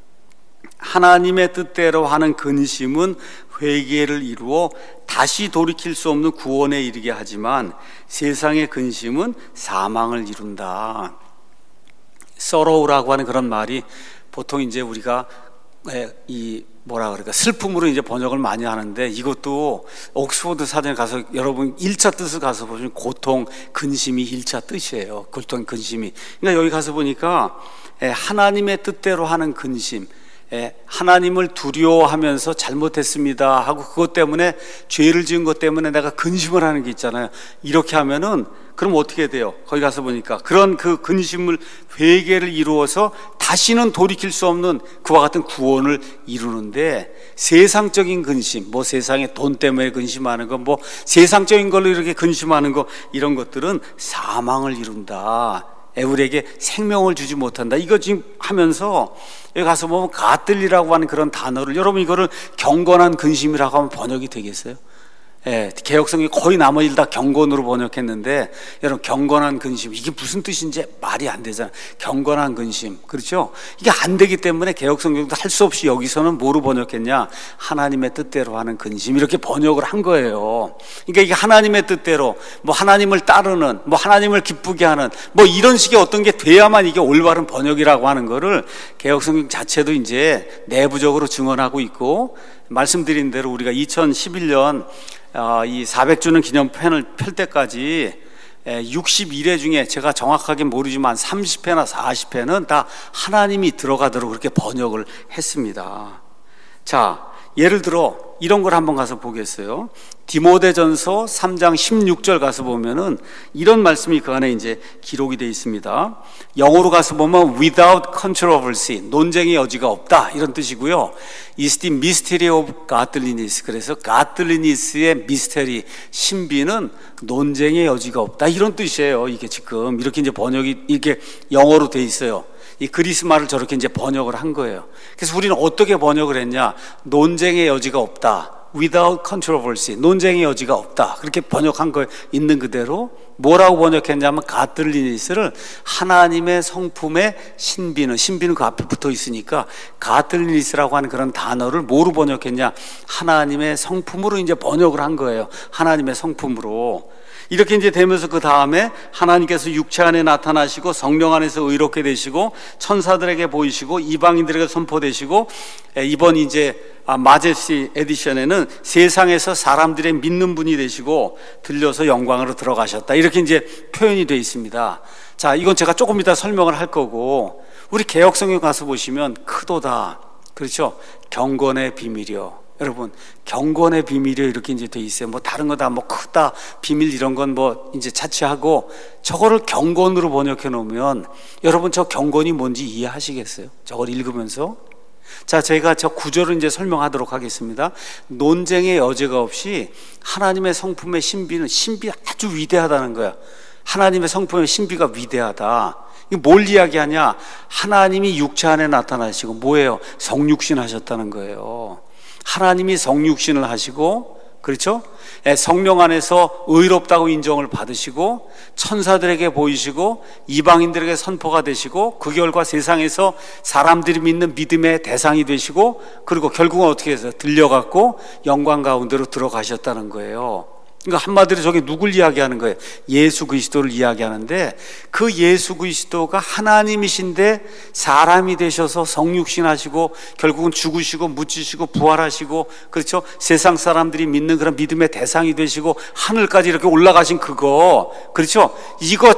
하나님의 뜻대로 하는 근심은 회개를 이루어 다시 돌이킬 수 없는 구원에 이르게 하지만 세상의 근심은 사망을 이룬다. sorrow라고 하는 그런 말이 보통 이제 우리가 이 뭐라 그럴까 슬픔으로 이제 번역을 많이 하는데, 이것도 옥스퍼드 사전에 가서 여러분 일 차 뜻을 가서 보시면 고통, 근심이 일 차 뜻이에요. 고통, 근심이. 그러니까 여기 가서 보니까 하나님의 뜻대로 하는 근심, 하나님을 두려워하면서 잘못했습니다 하고 그것 때문에 죄를 지은 것 때문에 내가 근심을 하는 게 있잖아요. 이렇게 하면은 그럼 어떻게 돼요? 거기 가서 보니까 그런 그 근심을, 회개를 이루어서 다시는 돌이킬 수 없는 그와 같은 구원을 이루는데, 세상적인 근심, 뭐 세상에 돈 때문에 근심하는 거, 뭐 세상적인 걸로 이렇게 근심하는 거, 이런 것들은 사망을 이룬다. 우리에게 생명을 주지 못한다. 이거 지금 하면서 여기 가서 보면 가들리라고 하는 그런 단어를, 여러분 이거를 경건한 근심이라고 하면 번역이 되겠어요? 예, 개혁성이 거의 나머지를 다 경건으로 번역했는데, 여러분 경건한 근심, 이게 무슨 뜻인지 말이 안 되잖아요. 경건한 근심, 그렇죠? 이게 안 되기 때문에 개혁성경도 할 수 없이 여기서는 뭐로 번역했냐, 하나님의 뜻대로 하는 근심, 이렇게 번역을 한 거예요. 그러니까 이게 하나님의 뜻대로, 뭐 하나님을 따르는, 뭐 하나님을 기쁘게 하는, 뭐 이런 식의 어떤 게 돼야만 이게 올바른 번역이라고 하는 거를 개혁성경 자체도 이제 내부적으로 증언하고 있고, 말씀드린 대로 우리가 이천십일 년 어, 이 사백 주년 기념편을 펼 때까지 육십일 회 중에 제가 정확하게 모르지만 삼십 회나 사십 회는 다 하나님이 들어가도록 그렇게 번역을 했습니다. 자, 예를 들어 이런 걸 한번 가서 보겠어요. 디모데전서 삼 장 십육 절 가서 보면은 이런 말씀이 그 안에 이제 기록이 되어 있습니다. 영어로 가서 보면 without controversy, 논쟁의 여지가 없다, 이런 뜻이고요. is the mystery of godliness, 그래서 godliness의 미스테리, 신비는 논쟁의 여지가 없다, 이런 뜻이에요. 이게 지금 이렇게 이제 번역이 이게 영어로 되어 있어요. 이 그리스 말을 저렇게 이제 번역을 한 거예요. 그래서 우리는 어떻게 번역을 했냐, 논쟁의 여지가 없다, without controversy, 논쟁의 여지가 없다, 그렇게 번역한 거 있는 그대로. 뭐라고 번역했냐면 가들리니스를 하나님의 성품의 신비는, 신비는 그 앞에 붙어 있으니까 가들리니스라고 하는 그런 단어를 뭐로 번역했냐, 하나님의 성품으로 이제 번역을 한 거예요. 하나님의 성품으로. 이렇게 이제 되면서 그 다음에 하나님께서 육체 안에 나타나시고 성령 안에서 의롭게 되시고 천사들에게 보이시고 이방인들에게 선포되시고, 이번 이제 마제스티 에디션에는 세상에서 사람들의 믿는 분이 되시고 들려서 영광으로 들어가셨다, 이렇게 이제 표현이 되어 있습니다. 자, 이건 제가 조금 이따 설명을 할 거고, 우리 개혁성경 가서 보시면 크도다, 그렇죠? 경건의 비밀이요. 여러분, 경건의 비밀이 이렇게 이제 돼 있어요. 뭐 다른 거 다 뭐 크다, 비밀 이런 건 뭐 이제 차치하고 저거를 경건으로 번역해 놓으면 여러분 저 경건이 뭔지 이해하시겠어요? 저걸 읽으면서. 자, 제가 저 구절을 이제 설명하도록 하겠습니다. 논쟁의 여지가 없이 하나님의 성품의 신비는, 신비 아주 위대하다는 거야. 하나님의 성품의 신비가 위대하다. 이게 뭘 이야기하냐? 하나님이 육체 안에 나타나시고 뭐예요? 성육신 하셨다는 거예요. 하나님이 성육신을 하시고 그렇죠? 예, 성령 안에서 의롭다고 인정을 받으시고 천사들에게 보이시고 이방인들에게 선포가 되시고 그 결과 세상에서 사람들이 믿는 믿음의 대상이 되시고 그리고 결국은 어떻게 해서 들려갖고 영광 가운데로 들어가셨다는 거예요. 그러니까 한마디로 저게 누굴 이야기하는 거예요? 예수 그리스도를 이야기하는데 그 예수 그리스도가 하나님이신데 사람이 되셔서 성육신하시고 결국은 죽으시고 묻히시고 부활하시고 그렇죠? 세상 사람들이 믿는 그런 믿음의 대상이 되시고 하늘까지 이렇게 올라가신 그거 그렇죠? 이거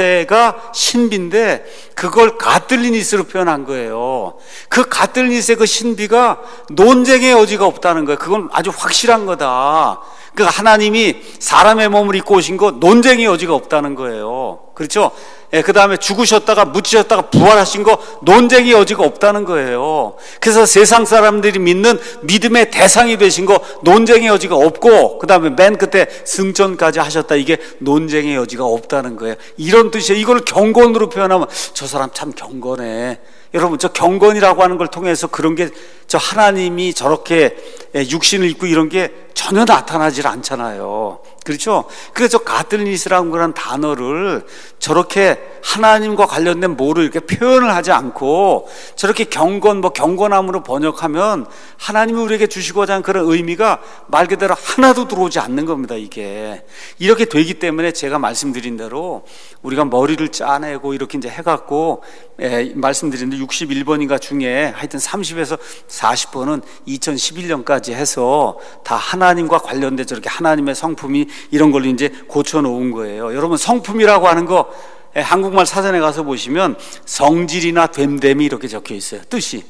자체가 신비인데 그걸 가들리니스로 표현한 거예요. 그 가들리니스의 그 신비가 논쟁의 여지가 없다는 거예요. 그건 아주 확실한 거다. 그러니까 하나님이 사람의 몸을 입고 오신 거 논쟁의 여지가 없다는 거예요. 그렇죠? 예, 그 다음에 죽으셨다가 묻히셨다가 부활하신 거 논쟁의 여지가 없다는 거예요. 그래서 세상 사람들이 믿는 믿음의 대상이 되신 거 논쟁의 여지가 없고 그 다음에 맨 끝에 승천까지 하셨다. 이게 논쟁의 여지가 없다는 거예요. 이런 뜻이에요. 이걸 경건으로 표현하면 저 사람 참 경건해. 여러분 저 경건이라고 하는 걸 통해서 그런 게 저 하나님이 저렇게 육신을 입고 이런 게 전혀 나타나질 않잖아요. 그렇죠? 그래서 가들니스라는 그런 단어를 저렇게 하나님과 관련된 뭐를 이렇게 표현을 하지 않고 저렇게 경건 뭐 경건함으로 번역하면 하나님이 우리에게 주시고자 하는 그런 의미가 말 그대로 하나도 들어오지 않는 겁니다. 이게 이렇게 되기 때문에 제가 말씀드린 대로 우리가 머리를 짜내고 이렇게 이제 해갖고 예, 말씀드렸는데 육십일 번인가 중에 하여튼 삼십에서 사십 번은 이천십일 년까지 해서 다 하나님과 관련된 저렇게 하나님의 성품이 이런 걸로 이제 고쳐놓은 거예요. 여러분 성품이라고 하는 거 예, 한국말 사전에 가서 보시면 성질이나 됨됨이 이렇게 적혀 있어요. 뜻이.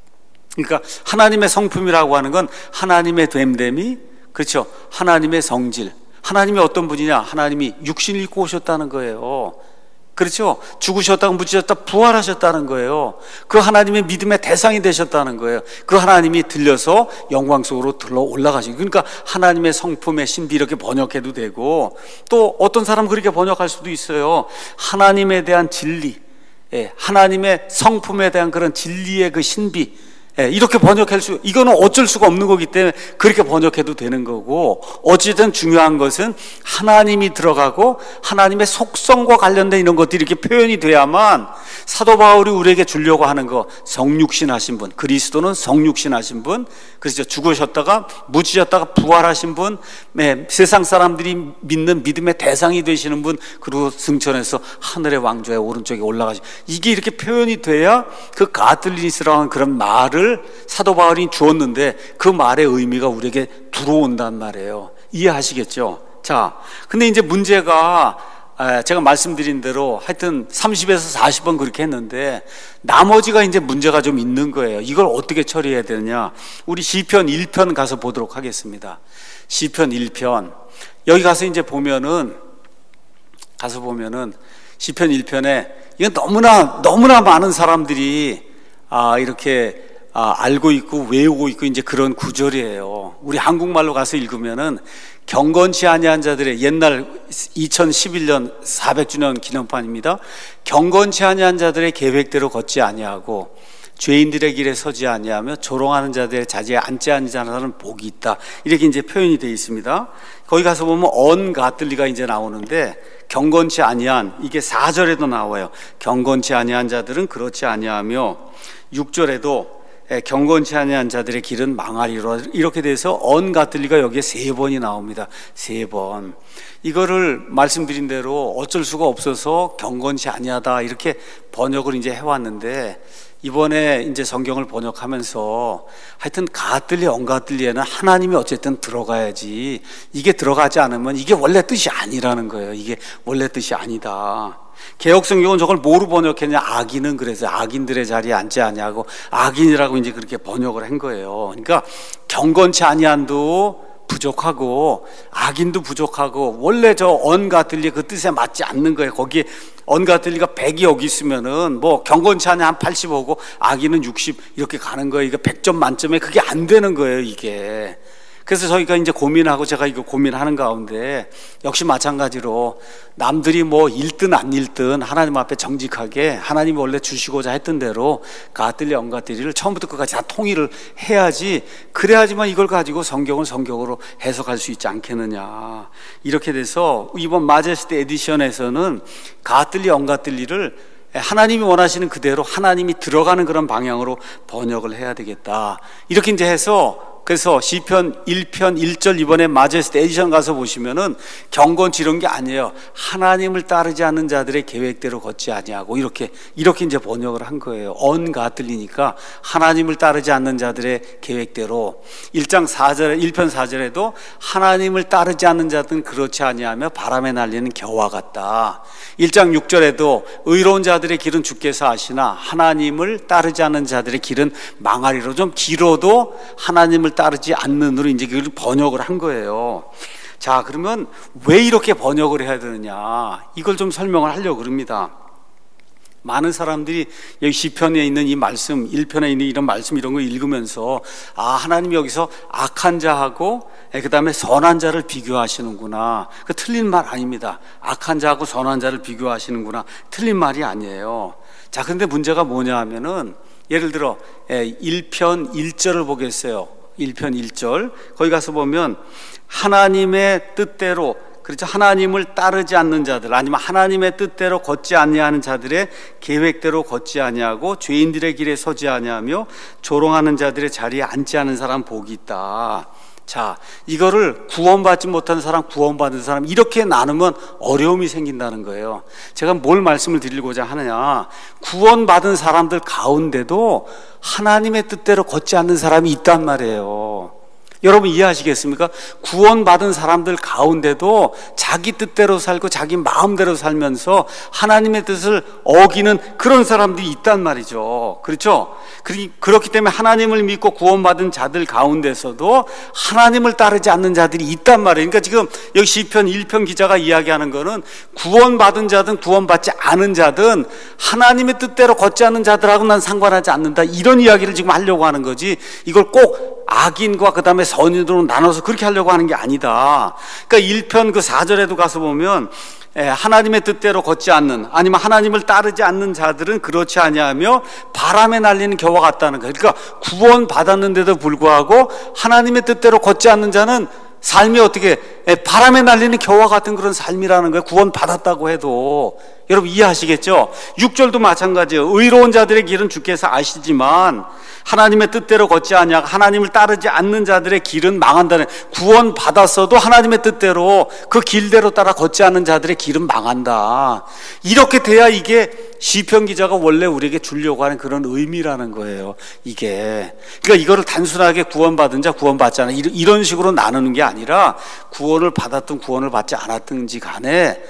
그러니까 하나님의 성품이라고 하는 건 하나님의 됨됨이 그렇죠. 하나님의 성질. 하나님이 어떤 분이냐? 하나님이 육신을 입고 오셨다는 거예요. 그렇죠? 죽으셨다가 묻히셨다 부활하셨다는 거예요. 그 하나님의 믿음의 대상이 되셨다는 거예요. 그 하나님이 들려서 영광 속으로 들러 올라가신. 그러니까 하나님의 성품의 신비 이렇게 번역해도 되고 또 어떤 사람은 그렇게 번역할 수도 있어요. 하나님에 대한 진리, 예, 하나님의 성품에 대한 그런 진리의 그 신비. 예, 이렇게 번역할 수, 이거는 어쩔 수가 없는 거기 때문에 그렇게 번역해도 되는 거고, 어쨌든 중요한 것은 하나님이 들어가고 하나님의 속성과 관련된 이런 것들이 이렇게 표현이 돼야만 사도 바울이 우리에게 주려고 하는 거, 성육신 하신 분, 그리스도는 성육신 하신 분, 그래서 죽으셨다가 묻히셨다가 부활하신 분, 네, 세상 사람들이 믿는 믿음의 대상이 되시는 분, 그리고 승천해서 하늘의 왕좌의 오른쪽에 올라가시. 이게 이렇게 표현이 돼야 그 가들리니스라는 그런 말을 사도 바울이 주었는데 그 말의 의미가 우리에게 들어온단 말이에요. 이해하시겠죠? 자, 근데 이제 문제가 제가 말씀드린 대로 하여튼 삼십에서 사십 번 그렇게 했는데 나머지가 이제 문제가 좀 있는 거예요. 이걸 어떻게 처리해야 되느냐? 우리 시편 일 편 가서 보도록 하겠습니다. 시편 일 편. 여기 가서 이제 보면은 가서 보면은 시편 일 편에 이건 너무나 너무나 많은 사람들이 아 이렇게 아, 알고 있고 외우고 있고 이제 그런 구절이에요. 우리 한국말로 가서 읽으면은 경건치 아니한 자들의 옛날 이천십일 년 사백 주년 기념판입니다. 경건치 아니한 자들의 계획대로 걷지 아니하고 죄인들의 길에 서지 아니하며 조롱하는 자들의 자리에 앉지 아니하는 자는 복이 있다. 이렇게 이제 표현이 되어 있습니다. 거기 가서 보면 언가들리가 이제 나오는데 경건치 아니한 이게 사 절에도 나와요. 경건치 아니한 자들은 그렇지 아니하며 육 절에도 경건치 아니한 자들의 길은 망하리로 이렇게 돼서 언가들리가 여기에 세 번이 나옵니다. 세 번. 이거를 말씀드린 대로 어쩔 수가 없어서 경건치 아니하다 이렇게 번역을 이제 해왔는데 이번에 이제 성경을 번역하면서 하여튼 가들리 언가들리에는 하나님이 어쨌든 들어가야지 이게 들어가지 않으면 이게 원래 뜻이 아니라는 거예요. 이게 원래 뜻이 아니다. 개혁성경은 저걸 뭐로 번역했냐? 악인은 그래서 악인들의 자리에 앉지 아니하고 악인이라고 이제 그렇게 번역을 한 거예요. 그러니까 경건치 아니한도 부족하고 악인도 부족하고 원래 저 언가들리 그 뜻에 맞지 않는 거예요. 거기에 언가들리가 백이 여기 있으면은 뭐 경건치 아니 한 팔십 오고 악인은 육십 이렇게 가는 거예요. 이게 백 점 만점에 그게 안 되는 거예요. 이게. 그래서 저희가 이제 고민하고 제가 이거 고민하는 가운데 역시 마찬가지로 남들이 뭐 읽든 안 읽든 하나님 앞에 정직하게 하나님이 원래 주시고자 했던 대로 가들리 언가들리를 처음부터 끝까지 다 통일을 해야지, 그래야지만 이걸 가지고 성경을 성경으로 해석할 수 있지 않겠느냐. 이렇게 돼서 이번 마제스티 에디션에서는 가들리 언가들리를 하나님이 원하시는 그대로 하나님이 들어가는 그런 방향으로 번역을 해야 되겠다. 이렇게 이제 해서, 그래서 시편 일 편 일 절 이번에 마제스티 에디션 가서 보시면은 경건치 이런 게 아니에요. 하나님을 따르지 않는 자들의 계획대로 걷지 아니하고, 이렇게 이렇게 이제 번역을 한 거예요. 언가들리니까 하나님을 따르지 않는 자들의 계획대로. 일 장 사 절에 일 편 사 절에도 하나님을 따르지 않는 자들은 그렇지 아니하며 바람에 날리는 겨와 같다. 일 장 육 절에도 의로운 자들의 길은 주께서 아시나 하나님을 따르지 않는 자들의 길은 망하리로. 좀 길어도 하나님을 따르지 않는으로 이제 그걸 번역을 한 거예요. 자, 그러면 왜 이렇게 번역을 해야 되느냐, 이걸 좀 설명을 하려고 그럽니다. 많은 사람들이 여기 시편에 있는 이 말씀, 일 편에 있는 이런 말씀 이런 거 읽으면서 아, 하나님이 여기서 악한 자하고 그 다음에 선한 자를 비교하시는구나. 그 틀린 말 아닙니다. 악한 자하고 선한 자를 비교하시는구나. 틀린 말이 아니에요. 자, 그런데 문제가 뭐냐 하면은 예를 들어 일 편 일 절을 보겠어요. 일 편 일 절 거기 가서 보면 하나님의 뜻대로, 그렇죠, 하나님을 따르지 않는 자들, 아니면 하나님의 뜻대로 걷지 아니하는 자들의 계획대로 걷지 아니하고 죄인들의 길에 서지 아니하며 조롱하는 자들의 자리에 앉지 않은 사람 복이 있다. 자, 이거를 구원받지 못한 사람, 구원받은 사람, 이렇게 나누면 어려움이 생긴다는 거예요. 제가 뭘 말씀을 드리고자 하느냐, 구원받은 사람들 가운데도 하나님의 뜻대로 걷지 않는 사람이 있단 말이에요. 여러분 이해하시겠습니까? 구원받은 사람들 가운데도 자기 뜻대로 살고 자기 마음대로 살면서 하나님의 뜻을 어기는 그런 사람들이 있단 말이죠. 그렇죠? 그렇기 때문에 하나님을 믿고 구원받은 자들 가운데서도 하나님을 따르지 않는 자들이 있단 말이에요. 그러니까 지금 여기 시편 일 편 기자가 이야기하는 거는 구원받은 자든 구원받지 않은 자든 하나님의 뜻대로 걷지 않는 자들하고 난 상관하지 않는다, 이런 이야기를 지금 하려고 하는 거지, 이걸 꼭 악인과 그 다음에 선인으로 나눠서 그렇게 하려고 하는 게 아니다. 그러니까 일 편 그 사 절에도 가서 보면 하나님의 뜻대로 걷지 않는, 아니면 하나님을 따르지 않는 자들은 그렇지 아니하며 바람에 날리는 겨와 같다는 거예요. 그러니까 구원 받았는데도 불구하고 하나님의 뜻대로 걷지 않는 자는 삶이 어떻게 바람에 날리는 겨와 같은 그런 삶이라는 거예요. 구원 받았다고 해도. 여러분 이해하시겠죠? 육 절도 마찬가지예요. 의로운 자들의 길은 주께서 아시지만 하나님의 뜻대로 걷지 아니하고 하나님을 따르지 않는 자들의 길은 망한다는, 구원 받았어도 하나님의 뜻대로 그 길대로 따라 걷지 않는 자들의 길은 망한다. 이렇게 돼야 이게 시편 기자가 원래 우리에게 주려고 하는 그런 의미라는 거예요. 이게 그러니까 이거를 단순하게 구원받은 자, 구원받지 않은 자 이런 식으로 나누는 게 아니라 구원을 받았든 구원을 받지 않았든지 간에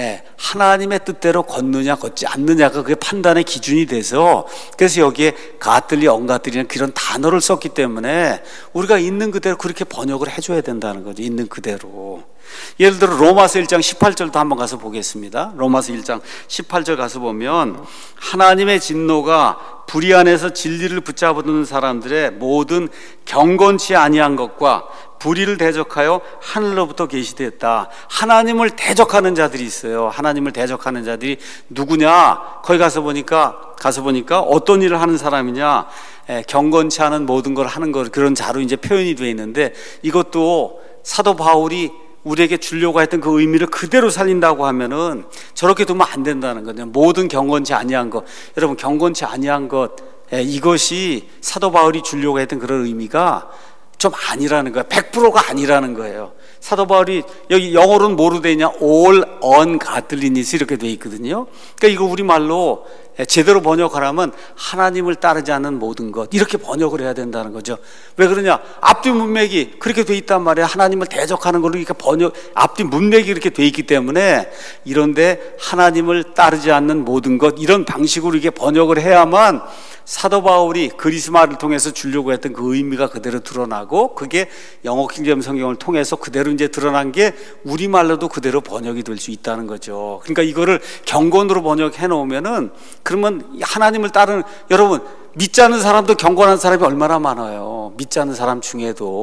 하나님의 뜻대로 걷느냐 걷지 않느냐가 그게 판단의 기준이 돼서, 그래서 여기에 가들리 언가들리는 그런 단어를 썼기 때문에 우리가 있는 그대로 그렇게 번역을 해줘야 된다는 거죠. 있는 그대로. 예를 들어 로마서 일 장 십팔 절도 한번 가서 보겠습니다. 로마서 일 장 십팔 절 가서 보면 하나님의 진노가 불의 안에서 진리를 붙잡아두는 사람들의 모든 경건치 아니한 것과 불의를 대적하여 하늘로부터 계시되었다. 하나님을 대적하는 자들이 있어요. 하나님을 대적하는 자들이 누구냐? 거기 가서 보니까 가서 보니까 어떤 일을 하는 사람이냐? 에, 경건치 않은 모든 걸 하는 것, 그런 자로 이제 표현이 되어 있는데, 이것도 사도 바울이 우리에게 주려고 했던 그 의미를 그대로 살린다고 하면은 저렇게 두면 안 된다는 거죠. 모든 경건치 아니한 것, 여러분 경건치 아니한 것, 에, 이것이 사도 바울이 주려고 했던 그런 의미가 좀 아니라는 거예요. 백 퍼센트가 아니라는 거예요. 사도 바울이 여기 영어로는 뭐로 되어 있냐? all ungodliness 이렇게 되어 있거든요. 그러니까 이거 우리말로 제대로 번역하라면 하나님을 따르지 않는 모든 것, 이렇게 번역을 해야 된다는 거죠. 왜 그러냐? 앞뒤 문맥이 그렇게 돼 있단 말이에요. 하나님을 대적하는 걸로 이렇게 번역, 앞뒤 문맥이 이렇게 돼 있기 때문에, 이런데 하나님을 따르지 않는 모든 것, 이런 방식으로 이게 번역을 해야만 사도 바울이 그리스마를 통해서 주려고 했던 그 의미가 그대로 드러나고, 그게 영어 킹제임 성경을 통해서 그대로 이제 드러난 게 우리말로도 그대로 번역이 될 수 있다는 거죠. 그러니까 이거를 경건으로 번역해 놓으면은, 그러면 하나님을 따르는, 여러분 믿지 않는 사람도 경건한 사람이 얼마나 많아요. 믿지 않는 사람 중에도.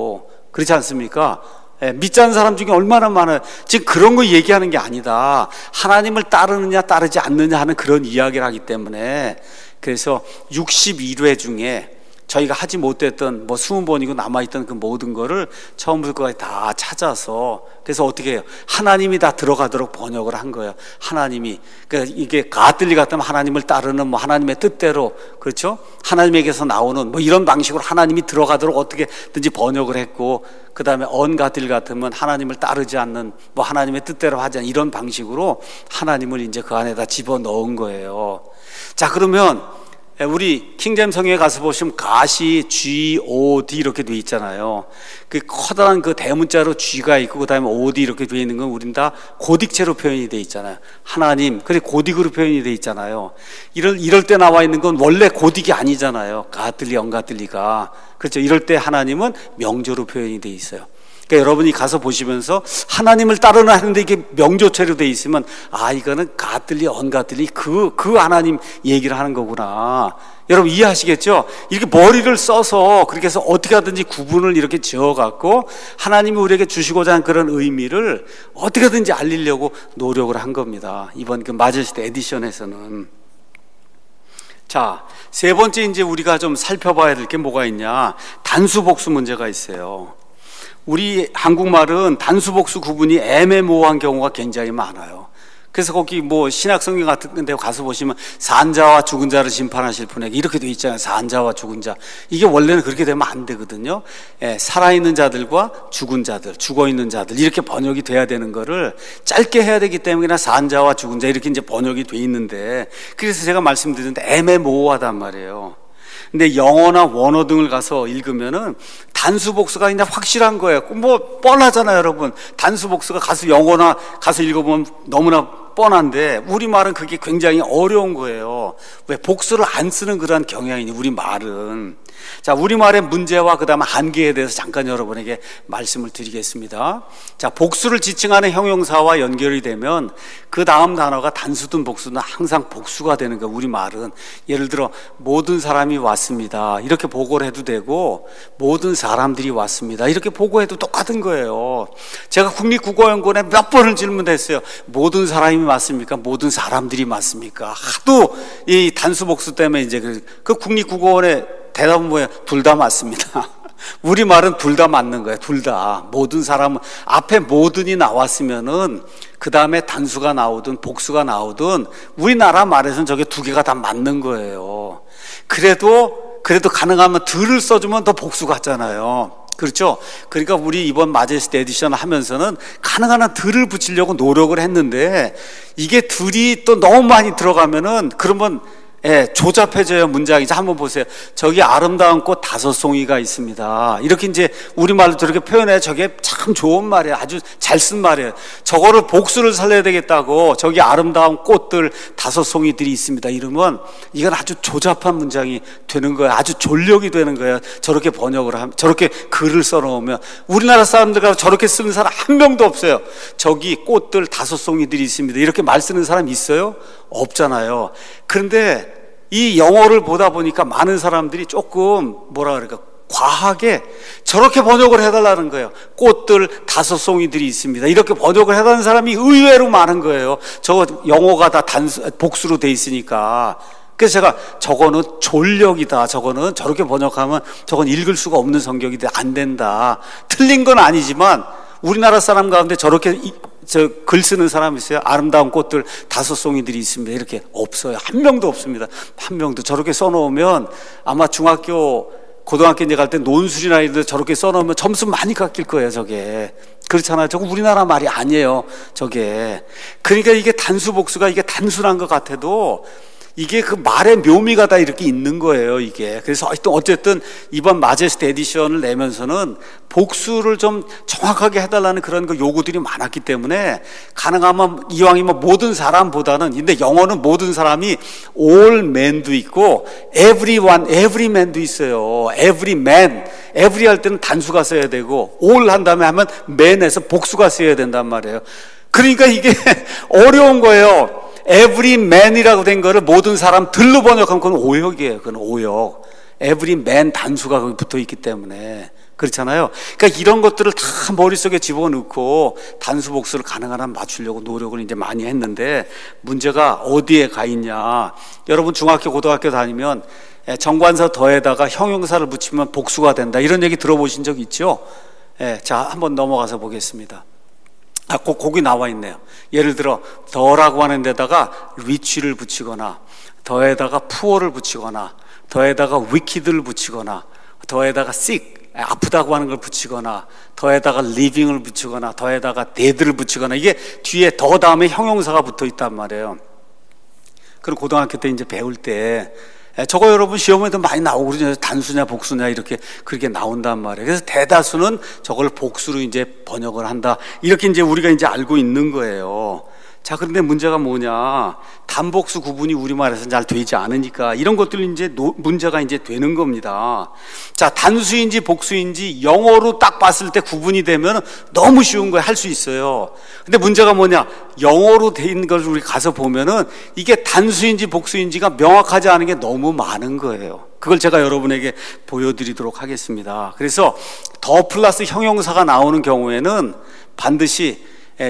그렇지 않습니까? 예, 믿지 않는 사람 중에 얼마나 많아요. 지금 그런 거 얘기하는 게 아니다. 하나님을 따르느냐 따르지 않느냐 하는 그런 이야기를 하기 때문에, 그래서 육십일 회 중에 저희가 하지 못했던 뭐 이십 번이고 남아있던 그 모든 거를 처음부터 끝까지 다 찾아서, 그래서 어떻게 해요? 하나님이 다 들어가도록 번역을 한 거예요. 하나님이, 그러니까 이게 가들리 같으면 하나님을 따르는 뭐 하나님의 뜻대로, 그렇죠? 하나님에게서 나오는 뭐 이런 방식으로 하나님이 들어가도록 어떻게든지 번역을 했고, 그 다음에 언가들리 같으면 하나님을 따르지 않는 뭐 하나님의 뜻대로 하지 않는 이런 방식으로 하나님을 이제 그 안에다 집어넣은 거예요. 자, 그러면 우리 킹제임스 성경에 가서 보시면 가시 G O D 이렇게 돼 있잖아요. 그 커다란 그 대문자로 G가 있고 그 다음에 O D 이렇게 돼 있는 건 우린 다 고딕체로 표현이 돼 있잖아요. 하나님, 그래 고딕으로 표현이 돼 있잖아요. 이럴 이럴 때 나와 있는 건 원래 고딕이 아니잖아요. 가들리, 언가들리가. 그렇죠. 이럴 때 하나님은 명조로 표현이 돼 있어요. 그러니까 여러분이 가서 보시면서 하나님을 따르나 하는데 이게 명조체로 돼 있으면, 아, 이거는 가들리, 언가들리 그, 그 하나님 얘기를 하는 거구나. 여러분 이해하시겠죠? 이렇게 머리를 써서 그렇게 해서 어떻게 하든지 구분을 이렇게 지어갖고 하나님이 우리에게 주시고자 하는 그런 의미를 어떻게든지 알리려고 노력을 한 겁니다. 이번 그 마제스티 에디션에서는. 자, 세 번째 이제 우리가 좀 살펴봐야 될 게 뭐가 있냐. 단수복수 문제가 있어요. 우리 한국말은 단수복수 구분이 애매모호한 경우가 굉장히 많아요. 그래서 거기 뭐 신약성경 같은 데 가서 보시면 산자와 죽은 자를 심판하실 분에게 이렇게 돼 있잖아요. 산자와 죽은 자. 이게 원래는 그렇게 되면 안 되거든요. 예, 살아있는 자들과 죽은 자들, 죽어있는 자들 이렇게 번역이 돼야 되는 거를 짧게 해야 되기 때문에 산자와 죽은 자 이렇게 이제 번역이 돼 있는데, 그래서 제가 말씀드렸는데 애매모호하단 말이에요. 근데 영어나 원어 등을 가서 읽으면은 단수복수가 그냥 확실한 거예요. 뭐 뻔하잖아요, 여러분. 단수복수가 가서 영어나 가서 읽어보면 너무나 뻔한데 우리말은 그게 굉장히 어려운 거예요. 왜? 복수를 안 쓰는 그런 경향이니 우리말은. 자, 우리말의 문제와 그 다음에 한계에 대해서 잠깐 여러분에게 말씀을 드리겠습니다. 자, 복수를 지칭하는 형용사와 연결이 되면 그 다음 단어가 단수든 복수든 항상 복수가 되는 거예요. 우리말은. 예를 들어 모든 사람이 왔습니다 이렇게 보고를 해도 되고, 모든 사람들이 왔습니다 이렇게 보고해도 똑같은 거예요. 제가 국립국어연구원에 몇 번을 질문했어요. 모든 사람이 맞습니까? 모든 사람들이 맞습니까? 하도 이 단수복수 때문에 이제 그, 그 국립국어원의 대답은 뭐예요? 둘 다 맞습니다. 우리말은 둘 다 맞는 거예요. 둘 다. 모든 사람은 앞에 모든이 나왔으면은 그 다음에 단수가 나오든 복수가 나오든 우리나라 말에서는 저게 두 개가 다 맞는 거예요. 그래도 그래도 가능하면 들을 써주면 더 복수 같잖아요. 그렇죠? 그러니까 우리 이번 마제스티 에디션 하면서는 가능한 한 들을 붙이려고 노력을 했는데, 이게 들이 또 너무 많이 들어가면은 그러면 예, 조잡해져요, 문장이. 자, 한번 보세요. 저기 아름다운 꽃 다섯 송이가 있습니다. 이렇게 이제 우리말로 저렇게 표현해. 저게 참 좋은 말이에요. 아주 잘 쓴 말이에요. 저거를 복수를 살려야 되겠다고, 저기 아름다운 꽃들 다섯 송이들이 있습니다. 이러면 이건 아주 조잡한 문장이 되는 거예요. 아주 졸력이 되는 거예요. 저렇게 번역을 하면, 저렇게 글을 써놓으면. 우리나라 사람들과 저렇게 쓰는 사람 한 명도 없어요. 저기 꽃들 다섯 송이들이 있습니다. 이렇게 말 쓰는 사람 있어요? 없잖아요. 그런데 이 영어를 보다 보니까 많은 사람들이 조금 뭐라 그럴까, 과하게 저렇게 번역을 해달라는 거예요. 꽃들 다섯 송이들이 있습니다. 이렇게 번역을 해달라는 사람이 의외로 많은 거예요. 저거 영어가 다 단수, 복수로 돼 있으니까. 그래서 제가 저거는 졸력이다. 저거는 저렇게 번역하면 저건 읽을 수가 없는 성경인데 안 된다. 틀린 건 아니지만 우리나라 사람 가운데 저렇게 저 글 쓰는 사람이 있어요? 아름다운 꽃들 다섯 송이들이 있습니다. 이렇게 없어요. 한 명도 없습니다. 한 명도. 저렇게 써놓으면 아마 중학교, 고등학교 이제 갈 때 논술이나 이런 데 저렇게 써놓으면 점수 많이 깎일 거예요, 저게. 그렇잖아요. 저거 우리나라 말이 아니에요, 저게. 그러니까 이게 단수복수가 이게 단순한 것 같아도 이게 그 말의 묘미가 다 이렇게 있는 거예요, 이게. 그래서 어쨌든 이번 마제스티 에디션을 내면서는 복수를 좀 정확하게 해달라는 그런 그 요구들이 많았기 때문에 가능하면 이왕이면 모든 사람보다는, 근데 영어는 모든 사람이 all man도 있고 everyone, every man도 있어요. every man, every 할 때는 단수가 써야 되고 all 한 다음에 하면 man에서 복수가 써야 된단 말이에요. 그러니까 이게 어려운 거예요. every man이라고 된 거를 모든 사람들로 번역하면 그건 오역이에요. 그건 오역. every man 단수가 거기 붙어 있기 때문에. 그렇잖아요. 그러니까 이런 것들을 다 머릿속에 집어넣고 단수 복수를 가능한 한 맞추려고 노력을 이제 많이 했는데 문제가 어디에 가 있냐. 여러분 중학교 고등학교 다니면 정관사 더에다가 형용사를 붙이면 복수가 된다 이런 얘기 들어보신 적 있죠? 예, 자 한번 넘어가서 보겠습니다. 아, 꼭 거기 나와 있네요. 예를 들어 더라고 하는 데다가 리치를 붙이거나 더에다가 푸어를 붙이거나 더에다가 wicked를 붙이거나 더에다가 sick 아프다고 하는 걸 붙이거나 더에다가 living을 붙이거나 더에다가 dead를 붙이거나 이게 뒤에 더 다음에 형용사가 붙어 있단 말이에요. 그럼 고등학교 때 이제 배울 때 저거 여러분 시험에도 많이 나오고 그러잖아요. 단수냐 복수냐 이렇게 그렇게 나온단 말이에요. 그래서 대다수는 저걸 복수로 이제 번역을 한다. 이렇게 이제 우리가 이제 알고 있는 거예요. 자, 그런데 문제가 뭐냐? 단복수 구분이 우리말에서는 잘 되지 않으니까 이런 것들이 이제 노, 문제가 이제 되는 겁니다. 자, 단수인지 복수인지 영어로 딱 봤을 때 구분이 되면 너무 쉬운 거예요. 할 수 있어요. 근데 문제가 뭐냐? 영어로 돼 있는 걸 우리 가서 보면은 이게 단수인지 복수인지가 명확하지 않은 게 너무 많은 거예요. 그걸 제가 여러분에게 보여드리도록 하겠습니다. 그래서 더 플러스 형용사가 나오는 경우에는 반드시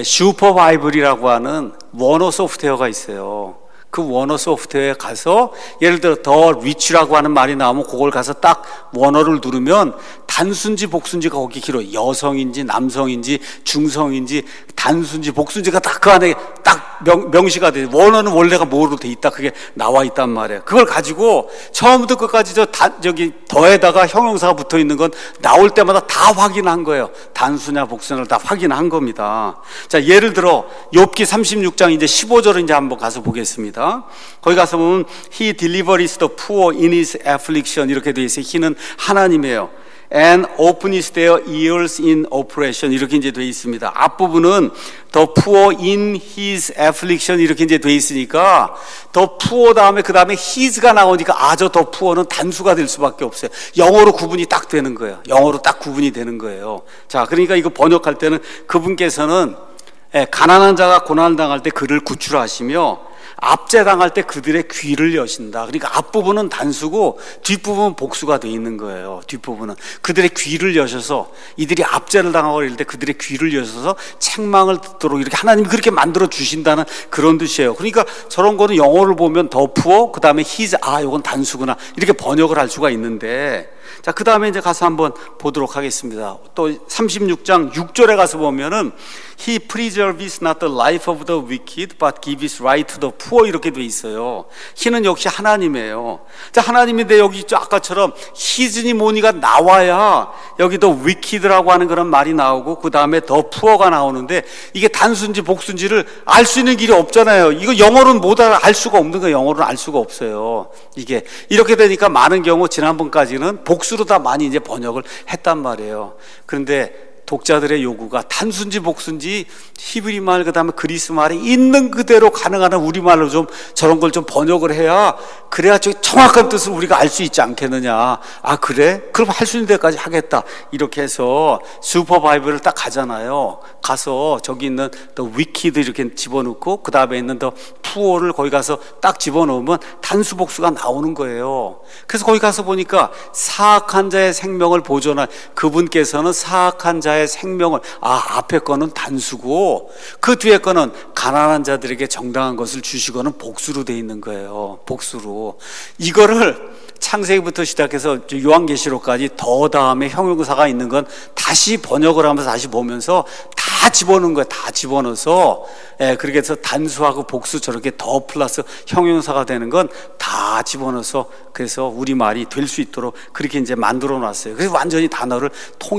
슈퍼바이블이라고 하는 원어 소프트웨어가 있어요. 그 원어 소프트웨어에 가서 예를 들어 더 리치라고 하는 말이 나오면 그걸 가서 딱 원어를 누르면 단순지 복순지가 거기 길어요. 여성인지 남성인지 중성인지 단순지 복순지가 딱 그 안에 딱 명, 명시가 돼요. 원어는 원래가 뭐로 돼 있다 그게 나와 있단 말이에요. 그걸 가지고 처음부터 끝까지 저 단, 저기 더에다가 형용사가 붙어 있는 건 나올 때마다 다 확인한 거예요. 단수냐 복수냐를 다 확인한 겁니다. 자, 예를 들어 욥기 삼십육 장 이제 십오 절을 이제 한번 가서 보겠습니다. 거기 가서 보면 He delivers the poor in his affliction 이렇게 돼 있어요. He는 하나님이에요. And opens their ears in oppression 이렇게 이제 돼 있습니다. 앞부분은 the poor in his affliction 이렇게 이제 돼 있으니까 the poor 다음에 그 다음에 his가 나오니까 아, 저 the poor는 단수가 될 수밖에 없어요. 영어로 구분이 딱 되는 거예요. 영어로 딱 구분이 되는 거예요. 자, 그러니까 이거 번역할 때는 그분께서는 가난한 자가 고난을 당할 때 그를 구출하시며 압제당할 때 그들의 귀를 여신다. 그러니까 앞부분은 단수고 뒷부분은 복수가 되어 있는 거예요. 뒷부분은 그들의 귀를 여셔서 이들이 압제를 당하고 이럴 때 그들의 귀를 여셔서 책망을 듣도록 이렇게 하나님이 그렇게 만들어 주신다는 그런 뜻이에요. 그러니까 저런 거는 영어를 보면 더 푸어 그 다음에 his 아 이건 단수구나 이렇게 번역을 할 수가 있는데 자, 그 다음에 이제 가서 한번 보도록 하겠습니다. 또 삼십육 장 육 절에 가서 보면은 He preserves not the life of the wicked but gives right to the poor 이렇게 돼 있어요. He는 역시 하나님이에요. 자, 하나님인데 여기 아까처럼 His니 뭐니가 나와야 여기도 wicked라고 하는 그런 말이 나오고 그 다음에 더 poor가 나오는데 이게 단순지 복순지를 알 수 있는 길이 없잖아요. 이거 영어로는 못 알 수가 없는 거예요. 영어로는 알 수가 없어요. 이게 이렇게 되니까 많은 경우 지난번까지는 복수로 다 많이 이제 번역을 했단 말이에요. 그런데 독자들의 요구가 단순지 복순지 히브리 말 그다음에 그리스 말에 있는 그대로 가능한 한 우리말로 좀 저런 걸 좀 번역을 해야 그래야 저 정확한 뜻을 우리가 알 수 있지 않겠느냐. 아, 그래? 그럼 할 수 있는 데까지 하겠다. 이렇게 해서 슈퍼 바이블을 딱 가잖아요. 가서 저기 있는 더 위키드 이렇게 집어넣고 그 다음에 있는 더 푸어를 거기 가서 딱 집어넣으면 단수 복수가 나오는 거예요. 그래서 거기 가서 보니까 사악한 자의 생명을 보존할 그분께서는 사악한 자의 생명을 아 앞에 거는 단수고 그 뒤에 거는 가난한 자들에게 정당한 것을 주시고는 복수로 돼 있는 거예요. 복수로. 이거를 창세기부터 시작해서 요한계시록까지 더 다음에 형용사가 있는 건 다시 번역을 하면서 다시 보면서 다 집어넣은 거예요. 다 집어넣어서 예, 그렇게 해서 단수하고 복수 저렇게 더 플러스 형용사가 되는 건 다 집어넣어서 그래서 우리말이 될 수 있도록 그렇게 이제 만들어 놨어요. 그래서 완전히 단어를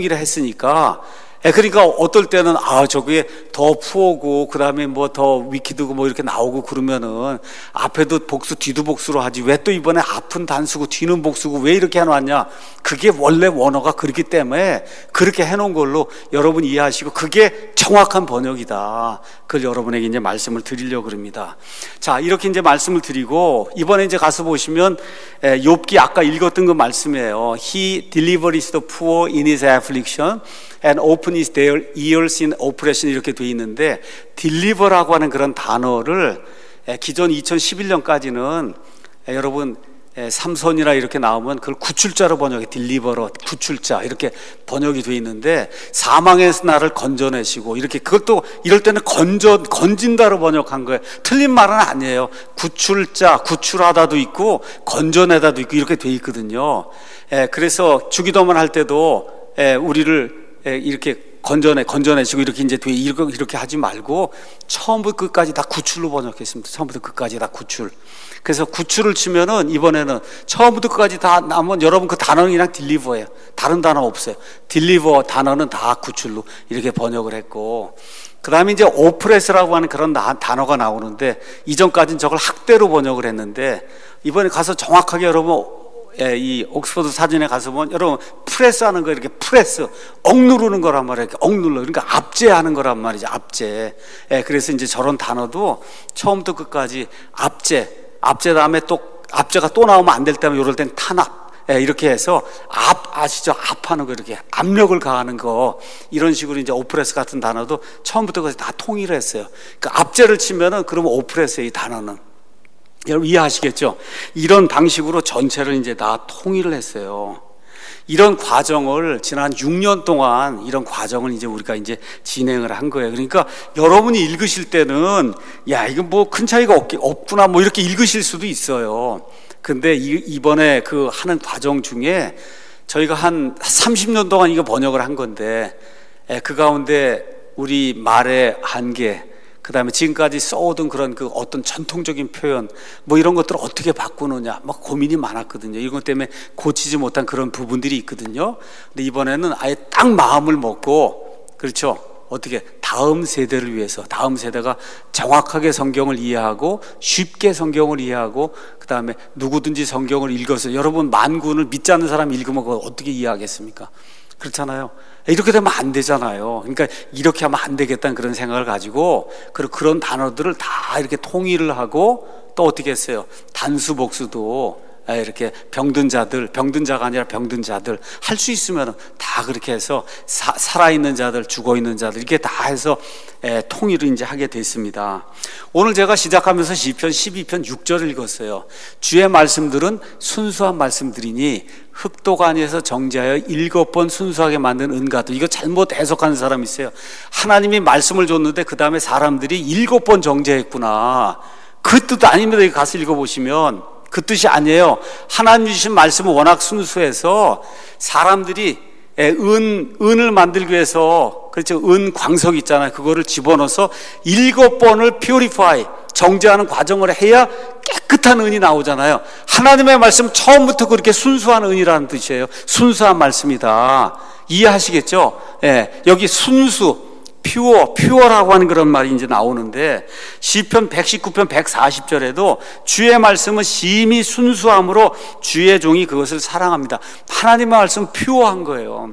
통일했으니까 예, 그러니까 어떨 때는 아 저게 더 푸어고 그 다음에 뭐 더 위키드고 뭐 이렇게 나오고 그러면은 앞에도 복수 뒤도 복수로 하지 왜 또 이번에 앞은 단수고 뒤는 복수고 왜 이렇게 해놨냐. 그게 원래 원어가 그렇기 때문에 그렇게 해놓은 걸로 여러분 이해하시고 그게 정확한 번역이다. 그걸 여러분에게 이제 말씀을 드리려고 그럽니다. 자, 이렇게 이제 말씀을 드리고 이번에 이제 가서 보시면 에, 욥기 아까 읽었던 그 말씀이에요. He delivers the poor in his affliction and opens their ears in oppression 이렇게 돼 있는데 deliver라고 하는 그런 단어를 에, 기존 이천십일 년까지는 에, 여러분 예, 삼손이나 이렇게 나오면 그걸 구출자로 번역해, 딜리버러, 구출자 이렇게 번역이 돼 있는데, 사망에서 나를 건져내시고 이렇게, 그것도 이럴 때는 건져 건진다로 번역한 거예요. 틀린 말은 아니에요. 구출자, 구출하다도 있고 건져내다도 있고 이렇게 돼 있거든요. 예, 그래서 주기도문 할 때도 예, 우리를 예, 이렇게 건져내, 건져내시고 이렇게 이제 돼, 이렇게, 이렇게 하지 말고 처음부터 끝까지 다 구출로 번역했습니다. 처음부터 끝까지 다 구출. 그래서 구출을 치면은 이번에는 처음부터 끝까지 다 나면 여러분 그 단어는 그냥 딜리버예요. 다른 단어 없어요. 딜리버 단어는 다 구출로 이렇게 번역을 했고, 그 다음에 이제 오프레스라고 하는 그런 단어가 나오는데, 이전까지는 저걸 학대로 번역을 했는데, 이번에 가서 정확하게 여러분 예, 이 옥스퍼드 사전에 가서 보면 여러분 프레스 하는 거 이렇게 프레스 억누르는 거란 말이에요. 이렇게 억눌러, 그러니까 압제하는 거란 말이죠. 압제. 예, 그래서 이제 저런 단어도 처음부터 끝까지 압제, 압제 다음에 또 압제가 또 나오면 안 될 때면 이럴 땐 탄압. 예, 이렇게 해서 압 아시죠? 압하는 거, 이렇게 압력을 가하는 거, 이런 식으로 이제 오프레스 같은 단어도 처음부터 끝까지 다 통일을 했어요. 그러니까 압제를 치면은 그러면 오프레스의 이 단어는. 여러분 이해하시겠죠? 이런 방식으로 전체를 이제 다 통일을 했어요. 이런 과정을 지난 육 년 동안 이런 과정을 이제 우리가 이제 진행을 한 거예요. 그러니까 여러분이 읽으실 때는 야, 이건 뭐 큰 차이가 없, 없구나 뭐 이렇게 읽으실 수도 있어요. 근데 이, 이번에 그 하는 과정 중에 저희가 한 삼십 년 동안 이거 번역을 한 건데, 그 가운데 우리 말의 한계, 그 다음에 지금까지 써오던 그런 그 어떤 전통적인 표현, 뭐 이런 것들을 어떻게 바꾸느냐, 막 고민이 많았거든요. 이런 것 때문에 고치지 못한 그런 부분들이 있거든요. 근데 이번에는 아예 딱 마음을 먹고, 그렇죠. 어떻게 다음 세대를 위해서, 다음 세대가 정확하게 성경을 이해하고 쉽게 성경을 이해하고, 그 다음에 누구든지 성경을 읽어서, 여러분 만군을 믿지 않는 사람이 읽으면 그걸 어떻게 이해하겠습니까? 그렇잖아요. 이렇게 되면 안 되잖아요. 그러니까 이렇게 하면 안 되겠다는 그런 생각을 가지고 그런 단어들을 다 이렇게 통일을 하고, 또 어떻게 했어요? 단수 복수도 이렇게 병든 자들, 병든 자가 아니라 병든 자들, 할 수 있으면 다 그렇게 해서 사, 살아있는 자들, 죽어있는 자들, 이렇게 다 해서 에, 통일을 이제 하게 됐습니다. 오늘 제가 시작하면서 시편 십이 편 육 절을 읽었어요. 주의 말씀들은 순수한 말씀들이니 흑독 안에서 정제하여 일곱 번 순수하게 만든 은가도. 이거 잘못 해석하는 사람이 있어요. 하나님이 말씀을 줬는데 그 다음에 사람들이 일곱 번 정제했구나, 그 뜻 아닙니다. 이거 가서 읽어보시면 그 뜻이 아니에요. 하나님 주신 말씀은 워낙 순수해서 사람들이 은, 은을 만들기 위해서, 그렇죠, 은 광석 있잖아요. 그거를 집어넣어서 일곱 번을 purify, 정제하는 과정을 해야 깨끗한 은이 나오잖아요. 하나님의 말씀 처음부터 그렇게 순수한 은이라는 뜻이에요. 순수한 말씀이다. 이해하시겠죠? 예, 여기 순수, 퓨어, 퓨어라고 하는 그런 말이 이제 나오는데, 시편 백십구 편 백사십 절에도 주의 말씀은 심히 순수함으로 주의 종이 그것을 사랑합니다. 하나님의 말씀은 퓨어한 거예요.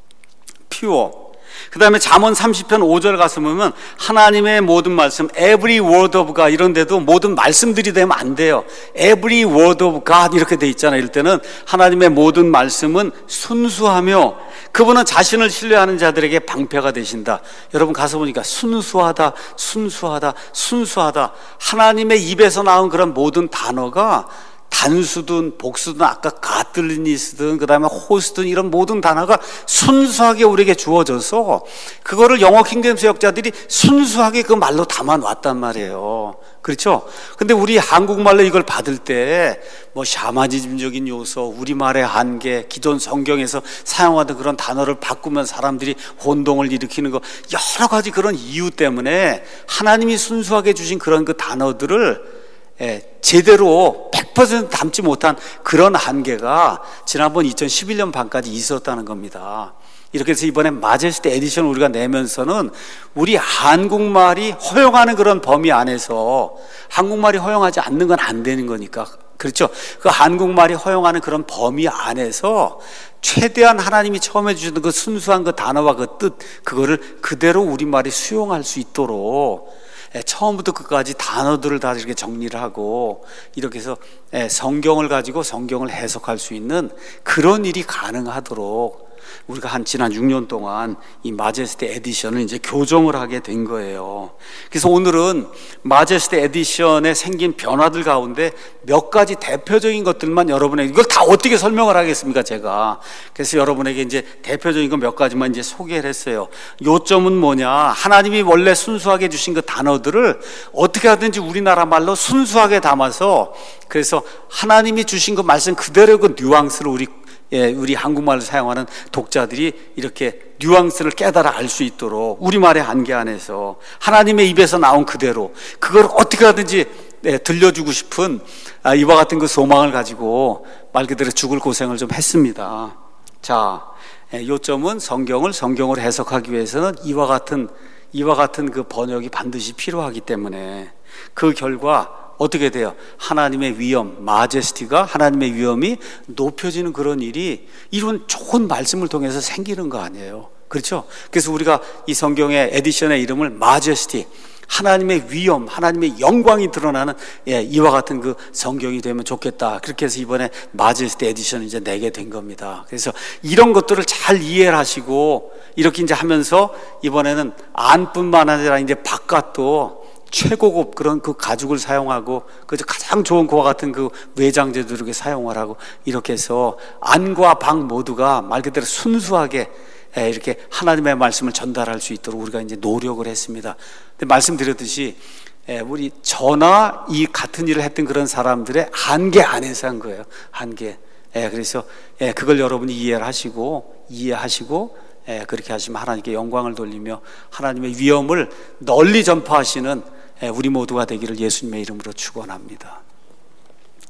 퓨어. 그 다음에 잠언 삼십 편 오 절 가서 보면 하나님의 모든 말씀, every word of God, 이런 데도 모든 말씀들이 되면 안 돼요. every word of God 이렇게 돼 있잖아요. 이럴 때는 하나님의 모든 말씀은 순수하며 그분은 자신을 신뢰하는 자들에게 방패가 되신다. 여러분 가서 보니까 순수하다, 순수하다, 순수하다. 하나님의 입에서 나온 그런 모든 단어가 단수든 복수든 아까 가틀리니스든 그 다음에 호스든 이런 모든 단어가 순수하게 우리에게 주어져서 그거를 영어 킹제임스 역자들이 순수하게 그 말로 담아놨단 말이에요. 그렇죠? 근데 우리 한국말로 이걸 받을 때 뭐 샤머니즘적인 요소, 우리말의 한계, 기존 성경에서 사용하던 그런 단어를 바꾸면 사람들이 혼동을 일으키는 거, 여러 가지 그런 이유 때문에 하나님이 순수하게 주신 그런 그 단어들을 예, 제대로 백 퍼센트 담지 못한 그런 한계가 지난번 이천십일 년 반까지 있었다는 겁니다. 이렇게 해서 이번에 마제스티 에디션 우리가 내면서는 우리 한국말이 허용하는 그런 범위 안에서, 한국말이 허용하지 않는 건 안 되는 거니까, 그렇죠? 그 한국말이 허용하는 그런 범위 안에서 최대한 하나님이 처음에 주셨던 그 순수한 그 단어와 그 뜻, 그거를 그대로 우리말이 수용할 수 있도록 처음부터 끝까지 단어들을 다 이렇게 정리를 하고, 이렇게 해서 성경을 가지고 성경을 해석할 수 있는 그런 일이 가능하도록 우리가 한 지난 육 년 동안 이 마제스티 에디션을 이제 교정을 하게 된 거예요. 그래서 오늘은 마제스티 에디션에 생긴 변화들 가운데 몇 가지 대표적인 것들만 여러분에게, 이걸 다 어떻게 설명을 하겠습니까, 제가. 그래서 여러분에게 이제 대표적인 거 몇 가지만 이제 소개를 했어요. 요점은 뭐냐? 하나님이 원래 순수하게 주신 그 단어들을 어떻게 하든지 우리나라 말로 순수하게 담아서, 그래서 하나님이 주신 그 말씀 그대로 그 뉘앙스를 우리 예, 우리 한국말을 사용하는 독자들이 이렇게 뉘앙스를 깨달아 알 수 있도록 우리말의 한계 안에서 하나님의 입에서 나온 그대로 그걸 어떻게 하든지 예, 들려주고 싶은 아, 이와 같은 그 소망을 가지고 말 그대로 죽을 고생을 좀 했습니다. 자, 예, 요점은 성경을 성경으로 해석하기 위해서는 이와 같은 이와 같은 그 번역이 반드시 필요하기 때문에 그 결과 어떻게 돼요? 하나님의 위엄, 마제스티가 하나님의 위엄이 높여지는 그런 일이 이런 좋은 말씀을 통해서 생기는 거 아니에요? 그렇죠? 그래서 우리가 이 성경의 에디션의 이름을 마제스티, 하나님의 위엄, 하나님의 영광이 드러나는 예, 이와 같은 그 성경이 되면 좋겠다. 그렇게 해서 이번에 마제스티 에디션을 이제 내게 된 겁니다. 그래서 이런 것들을 잘 이해를 하시고 이렇게 이제 하면서 이번에는 안뿐만 아니라 이제 바깥도 최고급 그런 그 가죽을 사용하고 그 가장 좋은 그와 같은 그 외장재도 이렇게 사용을 하고 이렇게 해서 안과 방 모두가 말 그대로 순수하게 이렇게 하나님의 말씀을 전달할 수 있도록 우리가 이제 노력을 했습니다. 근데 말씀드렸듯이 우리 저나 이 같은 일을 했던 그런 사람들의 한계 안에서 한 거예요. 한계. 그래서 그걸 여러분이 이해를 하시고 이해하시고 그렇게 하시면 하나님께 영광을 돌리며 하나님의 위엄을 널리 전파하시는 우리 모두가 되기를 예수님의 이름으로 축원합니다.